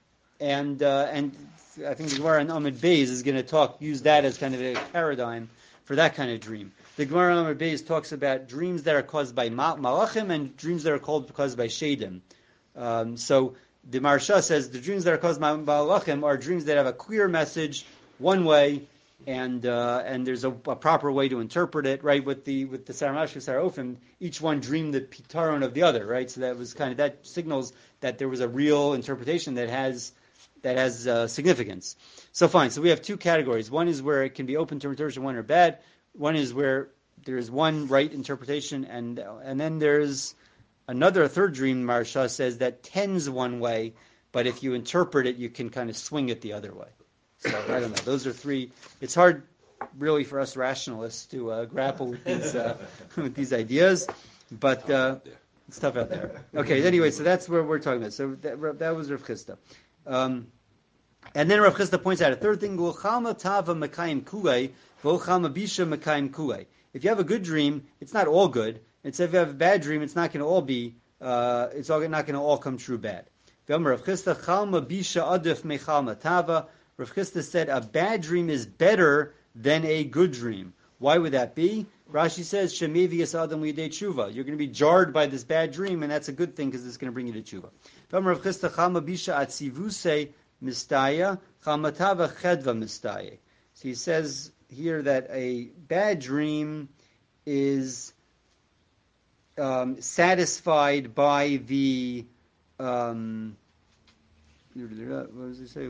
[SPEAKER 1] and uh, and I think the Gemara in Amud Beis is going to talk use that as kind of a paradigm for that kind of dream. The Gemara in Amud Beis talks about dreams that are caused by ma- malachim and dreams that are called caused by shadim. Um, so the Maharsha says the dreams that are caused by malachim are dreams that have a clear message one way, and uh, and there's a, a proper way to interpret it, right? With the with the Saramash and Sarofim, each one dreamed the pitaron of the other, right? So that was kind of that signals that there was a real interpretation that has that has uh, significance. So fine. So we have two categories. One is where it can be open to interpretation, one or bad. One is where there is one right interpretation, and and then there's another, a third dream. Maharsha says that tends one way, but if you interpret it, you can kind of swing it the other way. So I don't know. Those are three. It's hard, really, for us rationalists to uh, grapple with these uh, with these ideas, but uh, it's tough out there. Okay. Anyway, so that's where we're talking about. So that, that was Rav Chisda. Um, and then Rav Chisda points out a third thing: L'chalma tava mekayim kulei, v'l'chalma bisha mekayim kulei. If you have a good dream, it's not all good. It's if you have a bad dream, it's not going to all be. Uh, it's all not going to all come true bad. Rav Chisda chalma bisha adif mechalma tava. Rav Chisda said a bad dream is better than a good dream. Why would that be? Rashi says, Shemevius Adam Lidei Tshuva. You're going to be jarred by this bad dream, and that's a good thing because it's going to bring you to Tshuva. Rav Chisda Chama Bisha Atzivuse Mistaya Chamatava Chedva Mistaya. So he says here that a bad dream is um, satisfied by the um, what does he say?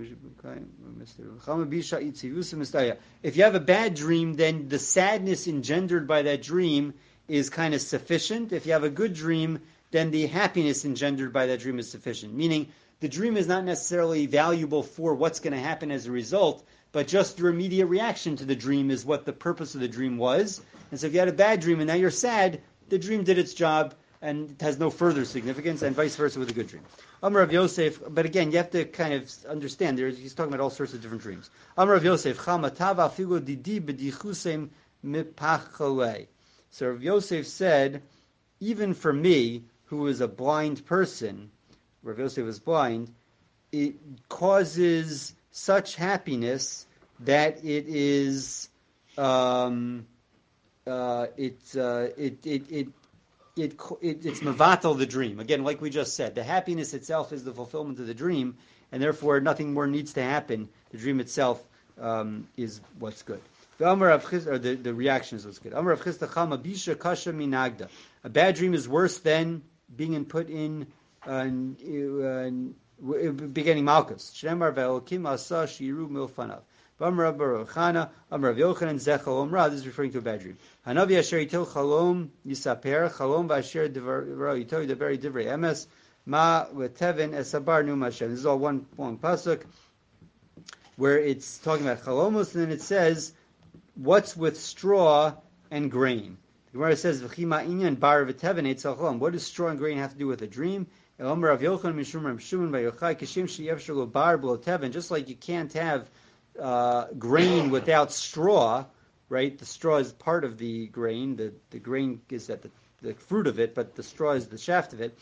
[SPEAKER 1] If you have a bad dream, then the sadness engendered by that dream is kind of sufficient. If you have a good dream, then the happiness engendered by that dream is sufficient. Meaning, the dream is not necessarily valuable for what's going to happen as a result, but just your immediate reaction to the dream is what the purpose of the dream was. And so if you had a bad dream and now you're sad, the dream did its job and it has no further significance, and vice versa with a good dream. Amar Rav Yosef, but again, you have to kind of understand, there's, he's talking about all sorts of different dreams. Amar Rav Yosef, Chamatava figo didi b'dichusem mipachalei. So Rav Yosef said, even for me, who is a blind person, Rav Yosef was blind, it causes such happiness that it is, um, uh, it, uh, it, it, it, It, it, it's mevatel the dream. Again, like we just said, the happiness itself is the fulfillment of the dream, and therefore nothing more needs to happen. The dream itself um, is what's good. The Amar of Chis, or the, the reaction is what's good. Amar of Chisda Chama Bisha Kasha Minagda. A bad dream is worse than being put in uh, uh, beginning Malchus. Shemar ve'elokim asa shiru milfanav. Amar Baruch Chana, Amar Yochanan Zechal Omra. This is referring to a bad dream. Hanavi asher yitel chalom yisaper chalom v'asher devaro yitel deveri divrei emes ma v'teven esabar nu Hashem. This is all one long pasuk where it's talking about chalomos, and then it says what's with straw and grain. The Gemara says v'chima inyan bar v'teven etzal chalom. What does straw and grain have to do with a dream? Amar Rav Yochanan mishum Rav Shimon v'yochai kishim sheyevshel bar b'lo teven. Just like you can't have Uh, grain without straw, right? The straw is part of the grain. The, the grain is at the, the fruit of it, but the straw is the shaft of it.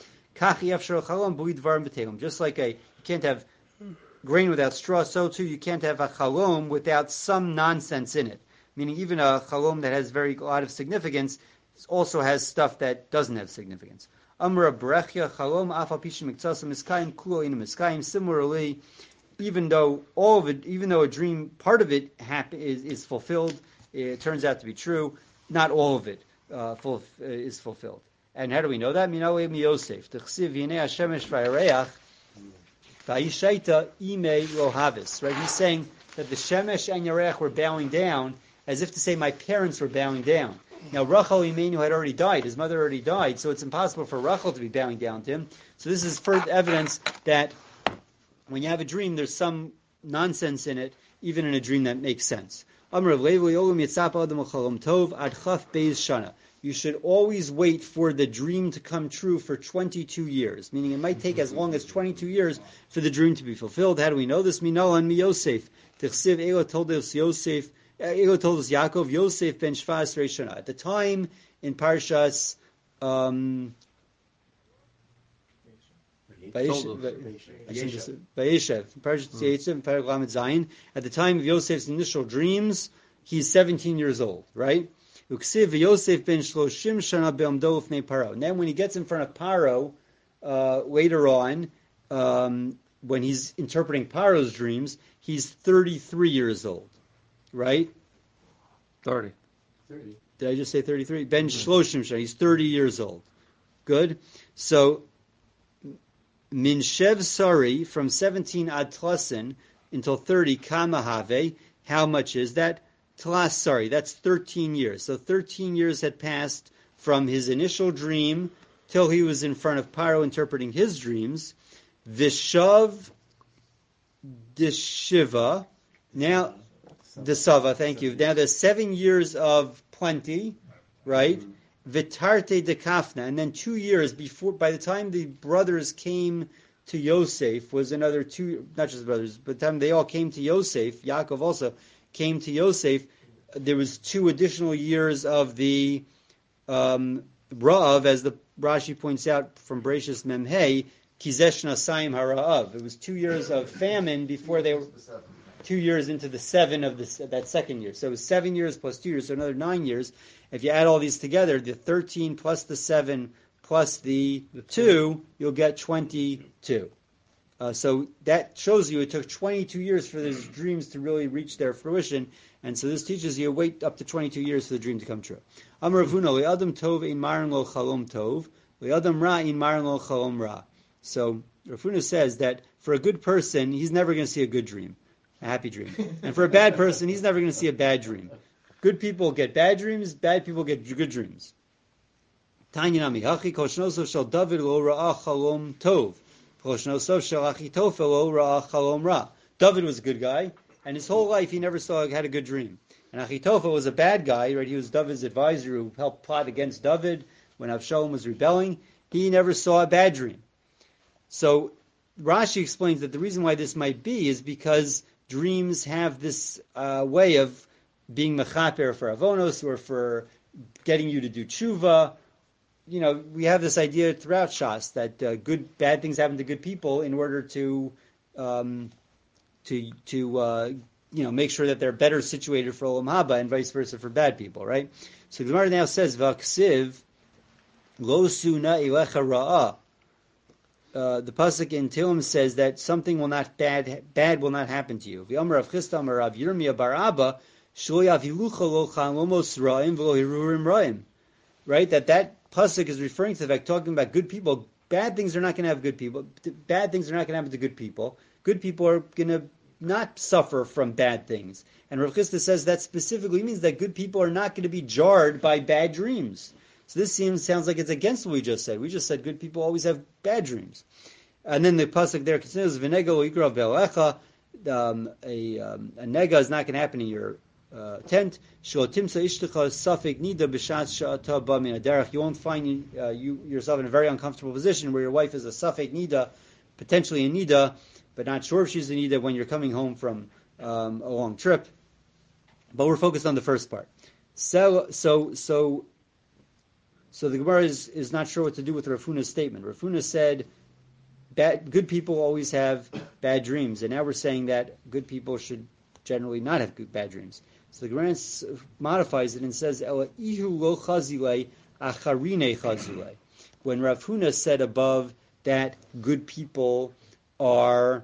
[SPEAKER 1] Just like a, you can't have grain without straw, so too you can't have a chalom without some nonsense in it. Meaning even a chalom that has very a lot of significance also has stuff that doesn't have significance. Amra brechya chalom afal pishim miktsasam miskayim kulo inu miskayim. Similarly, even though all of it, even though a dream, part of it hap- is, is fulfilled, it turns out to be true, not all of it uh, full, uh, is fulfilled. And how do we know that? Minawei mi Yosef. T'chsiv yinei hashemesh v'yareach v'ayishaita imei lohavis. Right? He's saying that the shemesh and yareach were bowing down, as if to say, my parents were bowing down. Now, Rachel Imenu had already died. His mother already died, so it's impossible for Rachel to be bowing down to him. So this is further evidence that when you have a dream, there's some nonsense in it, even in a dream that makes sense. You should always wait for the dream to come true for twenty-two years, meaning it might take as long as twenty-two years for the dream to be fulfilled. How do we know this? Minal mi Yosef. Tichsiv Elo told us Yosef, Elo told us Yaakov, Yosef ben Shvas Reishana. At the time in Parshas, um, Vayeshev, Parashat Yetziv, Parashat Lamed Zayin. At the time of Yosef's initial dreams, he's seventeen years old, right? Uksiv Yosef ben Shloshim Shana be'amdo ufnei Paro. Now, when he gets in front of Paro uh, later on, um, when he's interpreting Paro's dreams, he's thirty-three years old, right?
[SPEAKER 4] thirty.
[SPEAKER 5] thirty.
[SPEAKER 1] Did I just say thirty-three? Ben Shloshim Shana. He's thirty years old. Good. So. Min Shev Sari, from seventeen ad Tlasin until thirty, Kamahave, how much is that? Tlas Sari, that's thirteen years. So thirteen years had passed from his initial dream till he was in front of Paro interpreting his dreams. Vishav Dishiva, now, Desava, thank you. Now there's seven years of plenty, right? Vitarte de Kafna, and then two years before, by the time the brothers came to Yosef, was another two, not just brothers, but the time they all came to Yosef, Yaakov also came to Yosef, there was two additional years of the um, Ra'av, as the Rashi points out from Bereshis Memhei, Kizesh Nasayim HaRa'av. It was two years of famine before they were, two years into the seven of the, that second year. So it was seven years plus two years, so another nine years. If you add all these together, the thirteen plus the seven plus the two, you'll get twenty-two. Uh, so that shows you it took twenty-two years for these dreams to really reach their fruition. And so this teaches you wait up to twenty-two years for the dream to come true. Amar Ravuna, li'adam tov in marin lo chalom tov, li'adam ra in marin lo chalom ra. So Ravuna says that for a good person, he's never going to see a good dream, a happy dream. And for a bad person, he's never going to see a bad dream. Good people get bad dreams, bad people get good dreams. Tanya nami, hachi koshnosov shel David lo ra'ah chalom tov. Koshnosov shel Achitofel lo ra'ah chalom ra. David was a good guy, and his whole life he never saw had a good dream. And Achitophel was a bad guy, right? He was David's advisor who helped plot against David when Avshalom was rebelling. He never saw a bad dream. So Rashi explains that the reason why this might be is because dreams have this uh, way of being mechaper for avonos or for getting you to do tshuva. You know, we have this idea throughout Shas that uh, good, bad things happen to good people in order to, um, to, to, uh, you know, make sure that they're better situated for Olam Haba and vice versa for bad people, right? So the Gemara now says, "V'aksiv lo suna ilecha ra'ah." Uh, the pasuk in Tehillim says that something will not bad, bad will not happen to you. V'amar Rav Chisda amar Rav Yirmiyah bar Abba. Right, that that pasuk is referring to the fact, talking about good people. Bad things are not going to have good people. Bad things are not going to happen to good people. Good people are going to not suffer from bad things. And Rav Chisda says that specifically means that good people are not going to be jarred by bad dreams. So this seems sounds like it's against what we just said. We just said good people always have bad dreams. And then the pasuk there continues, "V'nega lo yikrav be'alecha." Um, a, um, a nega is not going to happen in your uh, tent. You won't find uh, you yourself in a very uncomfortable position where your wife is a safek nida, potentially a nida, but not sure if she's a nida when you're coming home from um, a long trip. But we're focused on the first part. So, so, so, so the Gemara is, is not sure what to do with Rav Huna's statement. Rav Huna said, bad, good people always have bad dreams, and now we're saying that good people should generally not have good, bad dreams. So the Gemara modifies it and says, Ela ihu lo chazilei acharine chazilei. When Rav Huna said above that good people are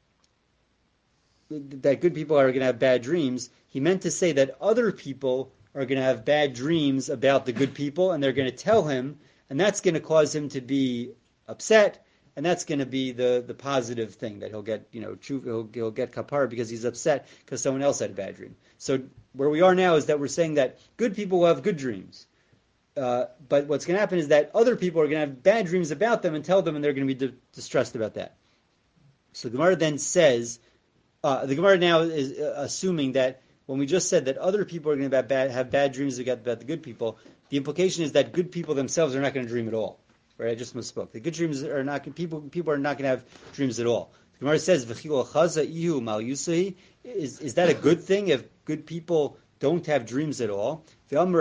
[SPEAKER 1] that good people are going to have bad dreams, he meant to say that other people are going to have bad dreams about the good people, and they're going to tell him, and that's going to cause him to be upset, and that's going to be the, the positive thing that he'll get, you know, he'll, he'll get kapara because he's upset because someone else had a bad dream. So where we are now is that we're saying that good people will have good dreams. Uh, but what's going to happen is that other people are going to have bad dreams about them and tell them, and they're going to be di- distressed about that. So the Gemara then says, uh, the Gemara now is uh, assuming that when we just said that other people are going to have bad, have bad dreams about the good people, the implication is that good people themselves are not going to dream at all. Right? I just misspoke. The good dreams are not people. People are not going to have dreams at all. The Gemara says, "V'chil chaza ihu mal yusahi." Is is that a good thing if good people don't have dreams at all? Someone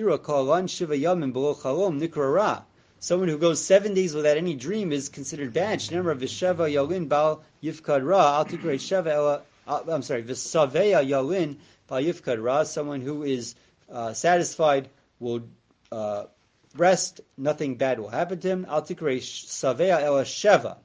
[SPEAKER 1] who goes seven days without any dream is considered bad. I'm sorry, v'saveya yalin bal yifkad ra. Someone who is uh, satisfied will uh, rest. Nothing bad will happen to him. Al tikrei saveya ela sheva.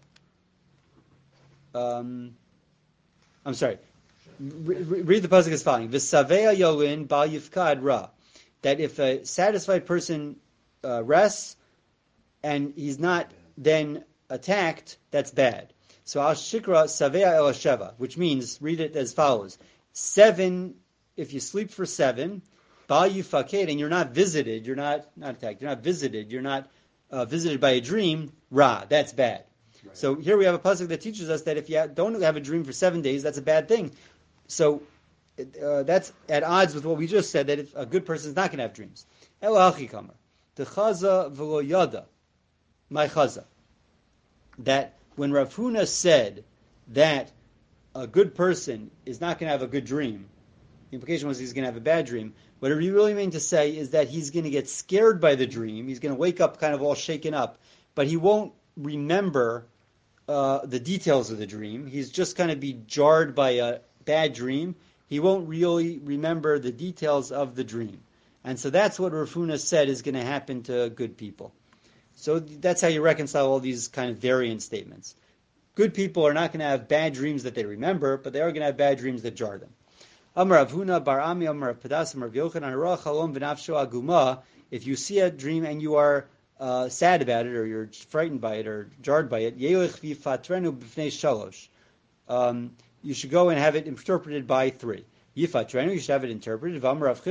[SPEAKER 1] Um, I'm sorry. Re- read the pasuk as following: V'saveya yalin bal yifkad ra. That if a satisfied person uh, rests and he's not then attacked, that's bad. So al shikra saveya el sheva, which means, read it as follows: seven, if you sleep for seven, bal yifaked, and you're not visited, you're not not attacked, you're not visited, you're not uh, visited by a dream, ra, that's bad. Right. So here we have a pasuk that teaches us that if you don't have a dream for seven days, that's a bad thing. So Uh, that's at odds with what we just said, that if a good person is not going to have dreams. The chaza v'lo yada, my chaza. That when Rav Huna said that a good person is not going to have a good dream, the implication was he's going to have a bad dream. What he really meant to say is that he's going to get scared by the dream. He's going to wake up kind of all shaken up, but he won't remember uh, the details of the dream. He's just going to be jarred by a bad dream. He won't really remember the details of the dream. And so that's what Rav Huna said is going to happen to good people. So that's how you reconcile all these kind of variant statements. Good people are not going to have bad dreams that they remember, but they are going to have bad dreams that jar them. Amar Rav Huna bar Ami Amar Rav Padas Amar Rav Yochanan Hara Chalom v'nafsho aguma. If you see a dream and you are uh, sad about it, or you're frightened by it, or jarred by it, Yelich v'fatrenu b'fnei shalosh. Um, You should go and have it interpreted by three. Yifatrenu, you should have it interpreted.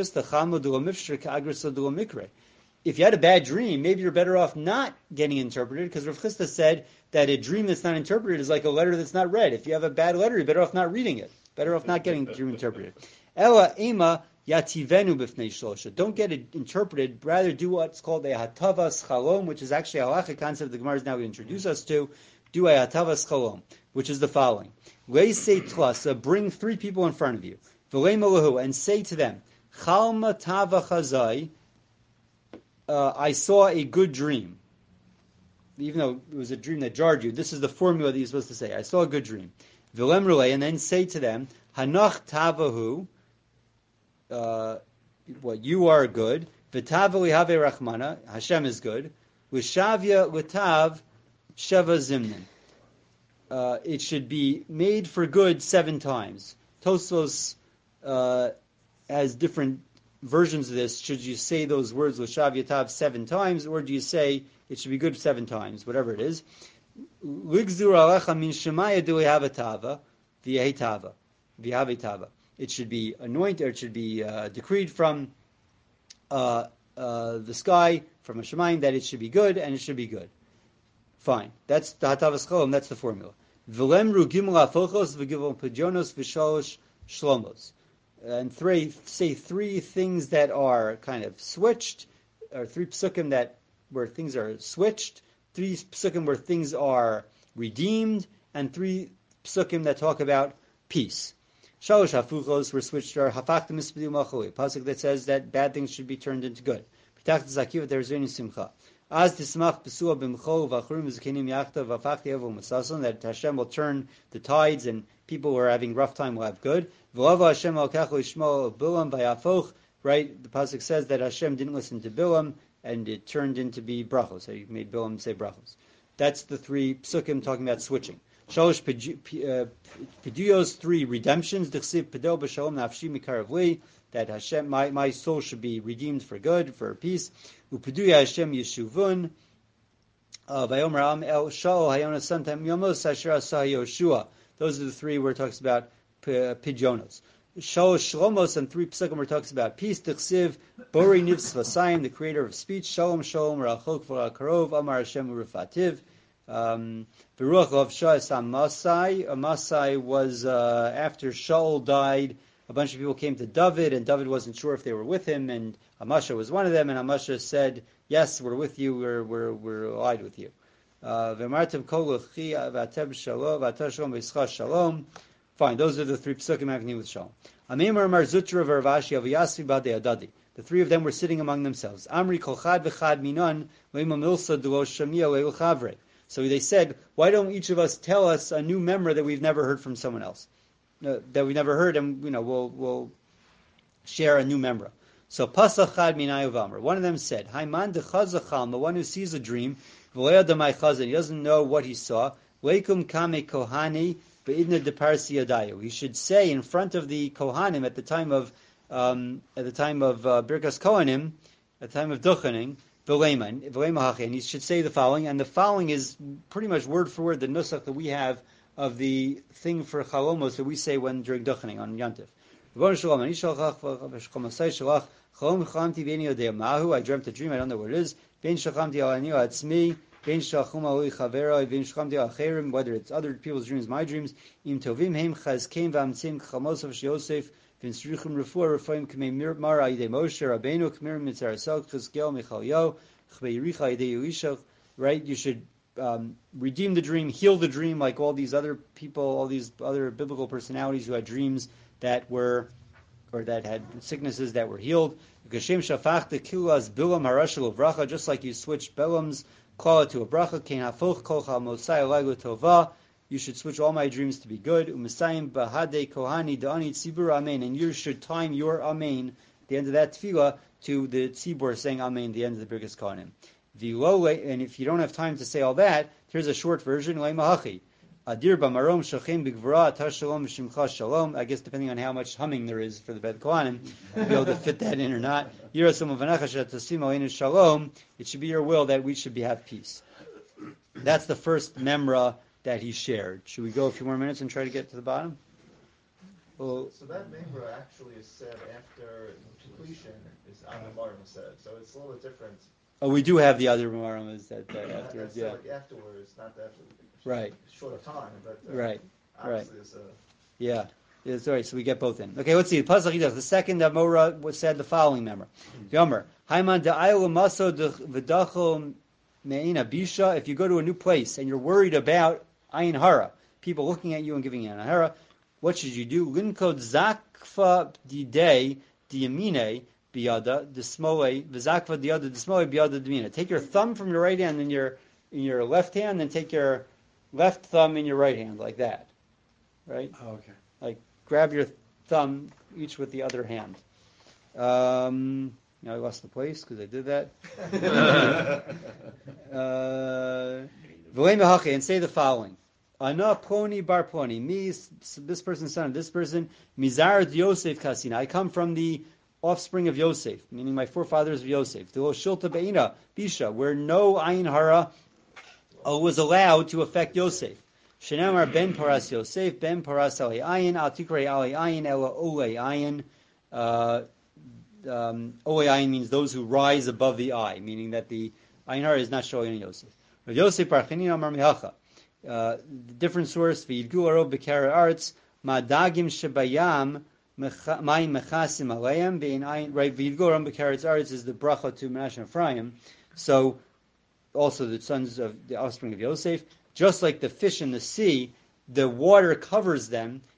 [SPEAKER 1] If you had a bad dream, maybe you're better off not getting interpreted, because Rav Chisda said that a dream that's not interpreted is like a letter that's not read. If you have a bad letter, you're better off not reading it. Better off not getting the dream interpreted. Ela ema yativenu b'fnei shlosha. Don't get it interpreted. Rather, do what's called a hatavas chalom, which is actually a halachic concept the Gemara is now going to introduce us to. Do a hatavas chalom, which is the following. Leisei tlasa, bring three people in front of you. V'lei malahu, and say to them, Chalma tava chazai, uh, I saw a good dream. Even though it was a dream that jarred you, this is the formula that you're supposed to say. I saw a good dream. V'lem rulei, and then say to them, Hanach tavahu, uh, what, you are good. V'tava lihave rachmana, Hashem is good. L'shavya l'tav sheva zimnin. Uh, it should be made for good seven times. Tosfos uh, has different versions of this. Should you say those words l'shav yatav seven times, or do you say it should be good seven times? Whatever it is. Ligzur alecha min shemaya du'ehavatava v'yehetava v'yavetava. It should be anointed, or it should be uh, decreed from uh, uh, the sky, from a shemayim, that it should be good, and it should be good. Fine. That's the hatavas chalom. That's the formula. V'lemru gimel afochos v'givon pedyonos v'shalosh shlomos. And three, say three things that are kind of switched, or three psukim that where things are switched, three psukim where things are redeemed, and three psukim that talk about peace. Shalosh hafuchos were switched to hafachta mispidi machui. Pasuk that says that bad things should be turned into good. Pitach zakiv there's any simcha. As tismach besua b'mchol v'achurim zkenim yachta v'afachti evo masason, that Hashem will turn the tides and people who are having rough time will have good. V'lava Hashem al kachu yishmo bilam v'yafoch. Right, the pasuk says that Hashem didn't listen to Bilam and it turned into be brachos. So he made Bilam say brachos. That's the three psukim talking about switching. Shalosh peduyos, three redemptions. D'chsiv pedel b'shalom nafshi mikarav li, that Hashem, my, my soul should be redeemed for good, for peace. Upeduya Hashem yeshuvun. Vayomer am el shaol hayona santam yomos asher asa Yoshua. Those are the three where it talks about pidyonos. Shalosh shlomos, and three psukim where it talks about peace. D'chsiv bori nivs vasayim, the creator of speech. Shalom shalom rachok v'rakarov amar Hashem urufativ. Um, Beruach of Shas Amasai. Amasai was uh, after Shaul died. A bunch of people came to David, and David wasn't sure if they were with him. And Amasha was one of them. And Amasha said, "Yes, we're with you. We're we're we're allied with you." V'martem kol lechi v'atem shalom v'atem shalom v'yischas shalom. Fine. Those are the three psukim having to do with Shalom. Amimar Mar Zutra v'Ravashi aviyasvi b'adei adadi. The three of them were sitting among themselves. Amri kol chad v'chad minon le'ima milsa d'lo shamia le'il chavrei. So they said, why don't each of us tell us a new memra that we've never heard from someone else? Uh, that we've never heard, and you know, we'll we'll share a new memra. So Pasach Chad Minayu Vamr. One of them said, Hayman de Chazacham, the one who sees a dream, V'le'adamai Chazan, he doesn't know what he saw, Leikum Kame Kohani Be'idna de Parsi Yadayu. He should say in front of the Kohanim at the time of um, at the time of uh, Birkas Kohanim, at the time of Duchening, and he should say the following, and the following is pretty much word for word the nusach that we have of the thing for chalomos that we say when during duchening on Yantif. I dreamt a dream, I don't know what it is. Whether it's other people's dreams, my dreams. Right, you should um, redeem the dream, heal the dream, like all these other people, all these other biblical personalities who had dreams that were, or that had sicknesses that were healed. Just like you switched Belam's klala to a bracha, you should switch all my dreams to be good. And you should time your amen, the end of that tefillah, to the tzibur saying amen, the end of the Birkas Kohanim. And if you don't have time to say all that, here's a short version. Adir b'marom shachem b'gvura atar shalom v'shimcha shalom. I guess depending on how much humming there is for the Beit Kohanim, you'll be able to fit that in or not. Yirasum v'nachash atasim aleinu shalom. It should be your will that we should be have peace. That's the first memra that he shared. Should we go a few more minutes and try to get to the bottom? Well,
[SPEAKER 5] so that memra actually is said after completion, is Amarim said. So it's a little bit different.
[SPEAKER 1] Oh, we do have the other Maramas that, that afterwards, yeah.
[SPEAKER 5] Like afterwards, not after
[SPEAKER 1] right.
[SPEAKER 5] short time, but uh,
[SPEAKER 1] right,
[SPEAKER 5] obviously
[SPEAKER 1] right.
[SPEAKER 5] It's a...
[SPEAKER 1] Yeah, it's all right. So we get both in. Okay, let's see. The second Amora was said the following member. Yomer Haiman da'aylu maso v'dachol me'ina bisha. If you go to a new place and you're worried about ayin hara, people looking at you and giving you ayin hara, what should you do? Linkod zakfa didei diyamine biyada desmoe v'zakva diyada desmoe biyada demina. Take your thumb from your right hand in your in your left hand, and take your left thumb in your right hand like that, right?
[SPEAKER 5] Oh, okay.
[SPEAKER 1] Like grab your thumb each with the other hand. Um, now I lost the place because I did that. uh, and say the following. Ana Poni Bar Poni. Me, this person's son of this person. Mizar Yosef Kasina. I come from the offspring of Yosef, meaning my forefathers of Yosef. Tilo Shilta Beina Bisha, where no Ayin Hara was allowed to affect Yosef. Shenamar Ben Paras Yosef, Ben Paras Ali Ayin, Al Tikray Ali Ayin, Ela Ole Ayin. Ole Ayin means those who rise above the eye, meaning that the Ayin Hara is not showing in Yosef. Yosef Parchanin Amar Mihacha. Uh, different source, V'yidgu arov b'kara arts, ma'dagim shebayam, ma'im mechasim aleim, right, V'yidgu arov b'kara arts is the bracha to Menashe and Ephraim. So, also the sons of the offspring of Yosef, just like the fish in the sea, the water covers them,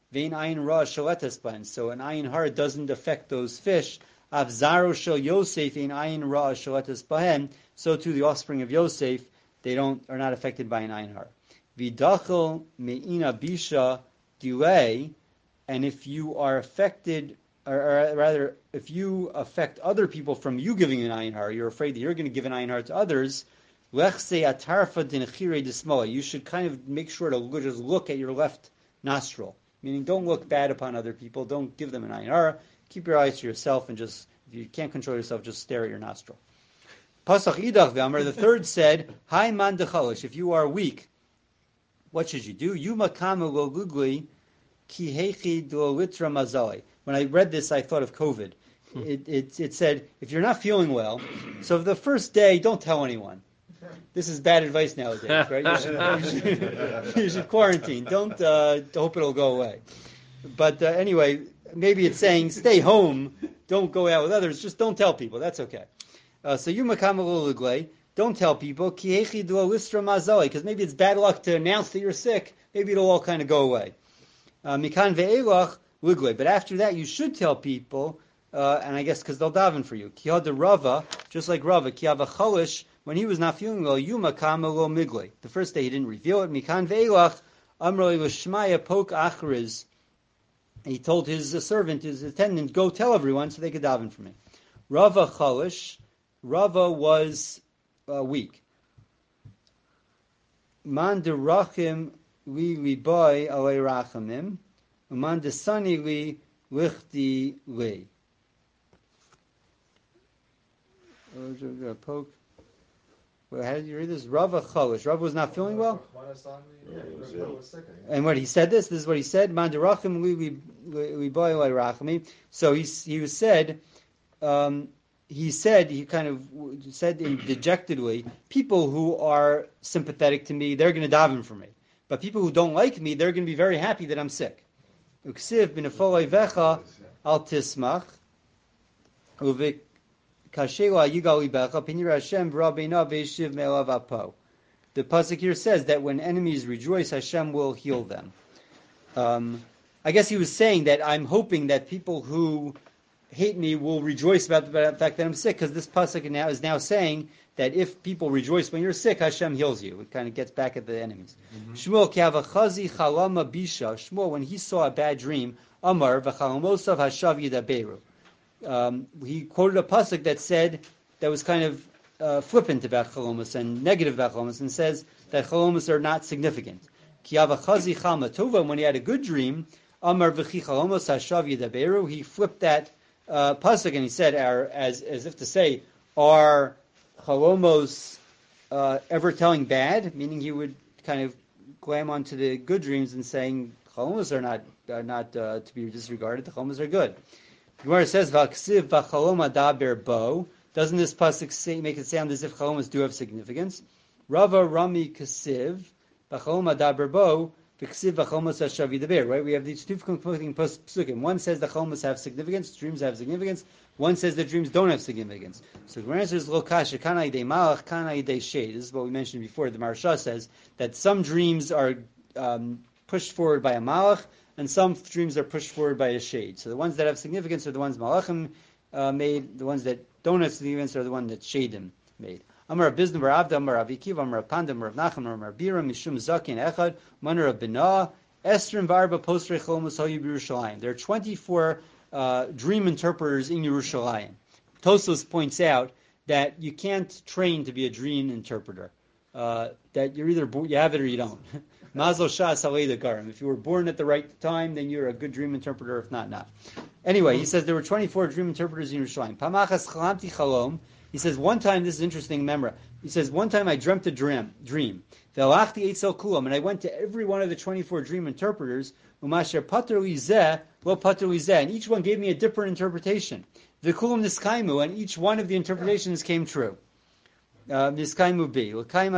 [SPEAKER 1] vein ayin ra shaletes bahen. So an ayin hara doesn't affect those fish. Avzaro shel Yosef in ayin ra shaletes bahen. So too the offspring of Yosef, they don't are not affected by an ayin hara. Vidachel me'ina bisha delay, and if you are affected, or, or rather, if you affect other people from you giving an ayin hara, you're afraid that you're going to give an ayin hara to others. Lechse atarfa dinchire dismoa. You should kind of make sure to look, just look at your left nostril, meaning don't look bad upon other people. Don't give them an ayin hara. Keep your eyes to yourself, and just if you can't control yourself, just stare at your nostril. Pasach idach v'amar. The third said, "Hai man dechalish." If you are weak, what should you do? You makamu lo gugli ki hechi do litra mazali. When I read this, I thought of COVID. It, it, it said, if you're not feeling well, so the first day, don't tell anyone. This is bad advice nowadays, right? You should, you should, you should quarantine. Don't uh, hope it'll go away. But uh, anyway, maybe it's saying stay home. Don't go out with others. Just don't tell people. That's okay. Uh, so you makamalugle. Don't tell people because maybe it's bad luck to announce that you're sick. Maybe it'll all kind of go away. Mikan ve'elach lugle. But after that, you should tell people, uh, and I guess because they'll daven for you. Kiyad Rava, just like Rava, kiyava chalish. When he was not feeling well, Yuma kama lo migle. The first day he didn't reveal it. Mikan ve'elach amroi l'shmaya pok achriz. He told his uh, servant, his attendant, go tell everyone so they could daven for me. Rava chalish. Rava was uh, weak. Man derachim li liboy alei rachamim. Man desani li lichti li. Poke. Well, how did you read this? Rava chalish. Rava was not feeling well? And what he said this, this is what he said. Man derachim li liboy alei rachamim. So he, he said, um, he said, he kind of said dejectedly, people who are sympathetic to me, they're going to daven for me. But people who don't like me, they're going to be very happy that I'm sick. Uksiv b'nefolei vecha al tismach uvikashela yigali becha pinira Hashem v'rabbeina v'yeshiv me'elav apo. The pasuk here says that when enemies rejoice, Hashem will heal them. Um, I guess he was saying that I'm hoping that people who hate me will rejoice about the fact that I'm sick, because this pasuk now is now saying that if people rejoice when you're sick, Hashem heals you. It kind of gets back at the enemies. Shmuel kiavachazi chalama bisha. Shmuel, when he saw a bad dream, Amar v'chalamosav hashav yidaberu. Um, he quoted a pasuk that said that was kind of uh, flippant about chalomus and negative about chalomus, and says that chalomus are not significant. Kiavachazi chalma tova. When he had a good dream, Amar v'chi chalamos hashav yidaberu. He flipped that Uh, pasuk, and he said, our, as as if to say, are chalomos uh, ever telling bad? Meaning he would kind of clam onto the good dreams and saying chalomos are not are not uh, to be disregarded. The chalomos are good. The Gemara says, "V'aksiv v'chalom adaber bo." Doesn't this pasuk say, make it sound as if chalomos do have significance? Rava Rami Kasiv v'chalom adaber bo. Right? We have these two conflicting psukim. One says the chalomos have significance, dreams have significance. One says the dreams don't have significance. So the answer is lokasha kana idei malach kana idei shade. This is what we mentioned before. The Maharsha says that some dreams are um, pushed forward by a malach, and some dreams are pushed forward by a shade. So the ones that have significance are the ones malachim uh, made. The ones that don't have significance are the ones that shadim made. Amar Abizna Bar Avda, Amar Avikiv, Amar Panda, Amar Nachman, Amar Bira, Mishum Zakin Echad, Manar Abinah, Estrin Barba Postre Chalomos Hayu Yerushalayim. There are twenty-four uh, dream interpreters in Yerushalayim. Tosfos points out that you can't train to be a dream interpreter. Uh, that you're either bo- you have it or you don't. Mazel Shas Alei Garim. If you were born at the right time, then you're a good dream interpreter. If not, not. Anyway, he says there were twenty-four dream interpreters in Yerushalayim. Pamachas Chalamti Chalom. He says, one time, this is interesting memory. He says, one time I dreamt a dream, dream. And I went to every one of the twenty-four dream interpreters, and each one gave me a different interpretation. And each one of the interpretations came true. Niskaimu bi.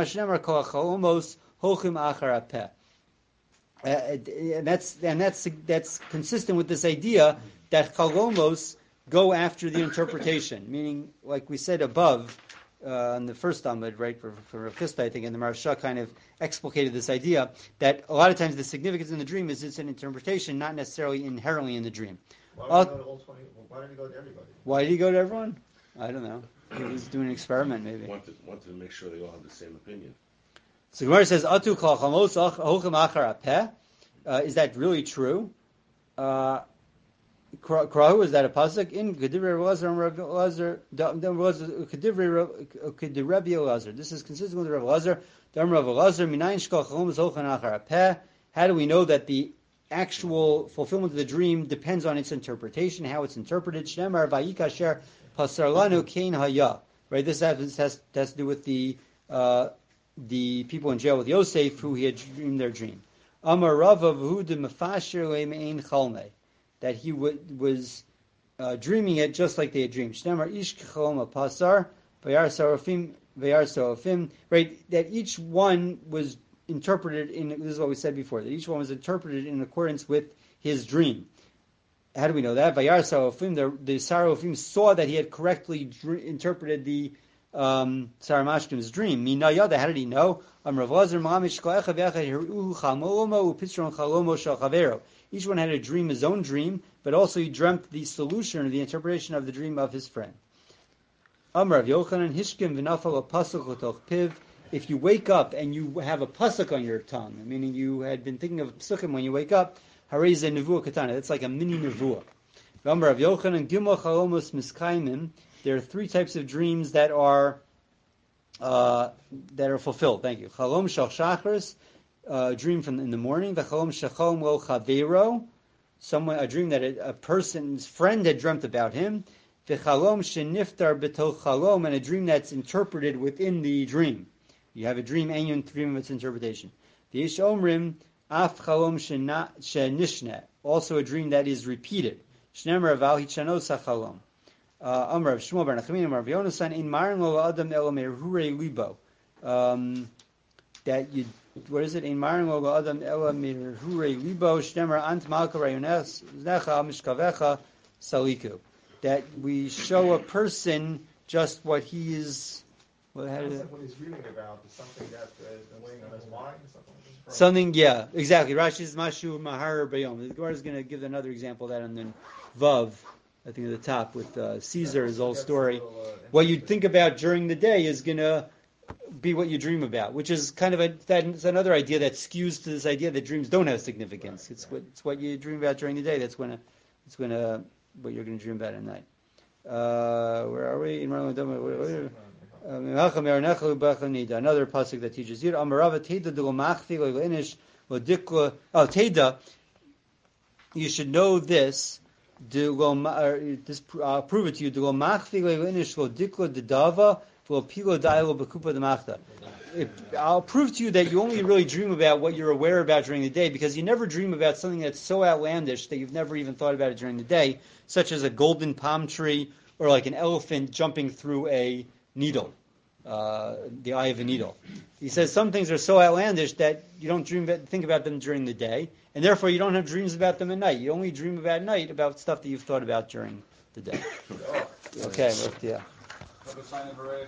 [SPEAKER 1] And that's and that's that's consistent with this idea that chalomos go after the interpretation, meaning, like we said above, uh, on the first Amud, right, for, for Rav Chisda, I think, and the Maharsha kind of explicated this idea that a lot of times the significance in the dream is it's an interpretation, not necessarily inherently in the dream.
[SPEAKER 6] Why
[SPEAKER 1] Uh,
[SPEAKER 6] did he go to all twenty? Why did he go to everybody?
[SPEAKER 1] Why did he go to everyone? I don't know. He was doing an experiment, maybe.
[SPEAKER 3] Wanted, wanted to make sure they all have the same opinion.
[SPEAKER 1] So Gemara says, "Atu kol chamos hochem achar apeh." Uh, Is that really true? Uh, Krahu, is that a pasuk in Kedivrei Rav Elazar? Kedivrei Rabbi Elazar. This is consistent with Rav Elazar. Dam Rav Elazar minayin shkol chamos hochem achar apeh. How do we know that the actual fulfillment of the dream depends on its interpretation, how it's interpreted? Shnemar vayikasher pasarlanu kein haya. Right. This has, has, has to do with the uh, the people in jail with Yosef who he had dreamed their dream. Amar Rava v'hu de mefasher le'mein chalmei, that he w- was uh, dreaming it just like they had dreamed. Shnemar ish k'chalom pasar v'yar sarofim v'yar sarofim. Right. That each one was interpreted in, this is what we said before, that each one was interpreted in accordance with his dream. How do we know that? Vayar Sarofim, the, the Sarofim saw that he had correctly dr- interpreted the um, Saramashkim's dream. Minayada, how did he know? Each one had a dream, his own dream, but also he dreamt the solution or the interpretation of the dream of his friend. Amar Yochanan Hishkim v'nafal pasuk l'toch piv. If you wake up and you have a pasuk on your tongue, meaning you had been thinking of psukim when you wake up, harei nevuah katana. It's like a mini nevuah. V'amar Rav Yochanan gimel chalomos miskaimim. There are three types of dreams that are uh, that are fulfilled. Thank you. Chalom shal shachris, a dream from in the morning. V'chalom shachalom lo chavero, someone a dream that a, a person's friend had dreamt about him. V'chalom sheniftar b'toch chalom, and a dream that's interpreted within the dream. You have a dream and you dream of its interpretation. The Ish Omrim, Af Chalom Shenishne, also a dream that is repeated. Shnemer Aval Hichanos HaChalom. Amr of Shmuel Bar Nachman, Amr of Yonasan, In Marin Lo Adam Elo Merhure Libo. That you, what is it? In Marin Lo Adam Elo Merhure Libo, Shnemer Ant Malka Rayones, Necha Mishkavecha Saliku. That we show a person just what he is. What, how
[SPEAKER 6] Sounds
[SPEAKER 1] did
[SPEAKER 6] like what he's reading about is something that uh, is weighing on his mind. Something,
[SPEAKER 1] Something, yeah, exactly. Rashi's Mashu Mahar Bayom. The Gemara is going to give another example of that, and then Vav, I think at the top with uh, Caesar, his whole story.
[SPEAKER 6] Little, uh,
[SPEAKER 1] What you think about during the day is going to be what you dream about, which is kind of a that's another idea that skews to this idea that dreams don't have significance. Right, it's right. what it's what you dream about during the day. That's when a, it's when a, what you're going to dream about at night. Uh, where are we? In Another pasuk that teaches here. Amarava Teda de Lomachthi Leinish Lodikla. Oh, Teda. You should know this. This I'll prove it to you. De Lomachthi Leinish Lodikla Dedava V'Lopilo Dailo Bekupa Demachta. I'll prove to you that you only really dream about what you're aware about during the day, because you never dream about something that's so outlandish that you've never even thought about it during the day, such as a golden palm tree or like an elephant jumping through a needle, uh, the eye of a needle. He says some things are so outlandish that you don't dream about, think about them during the day, and therefore you don't have dreams about them at night. You only dream about at night about stuff that you've thought about during the day. Okay, well, yeah.
[SPEAKER 2] Another sign of a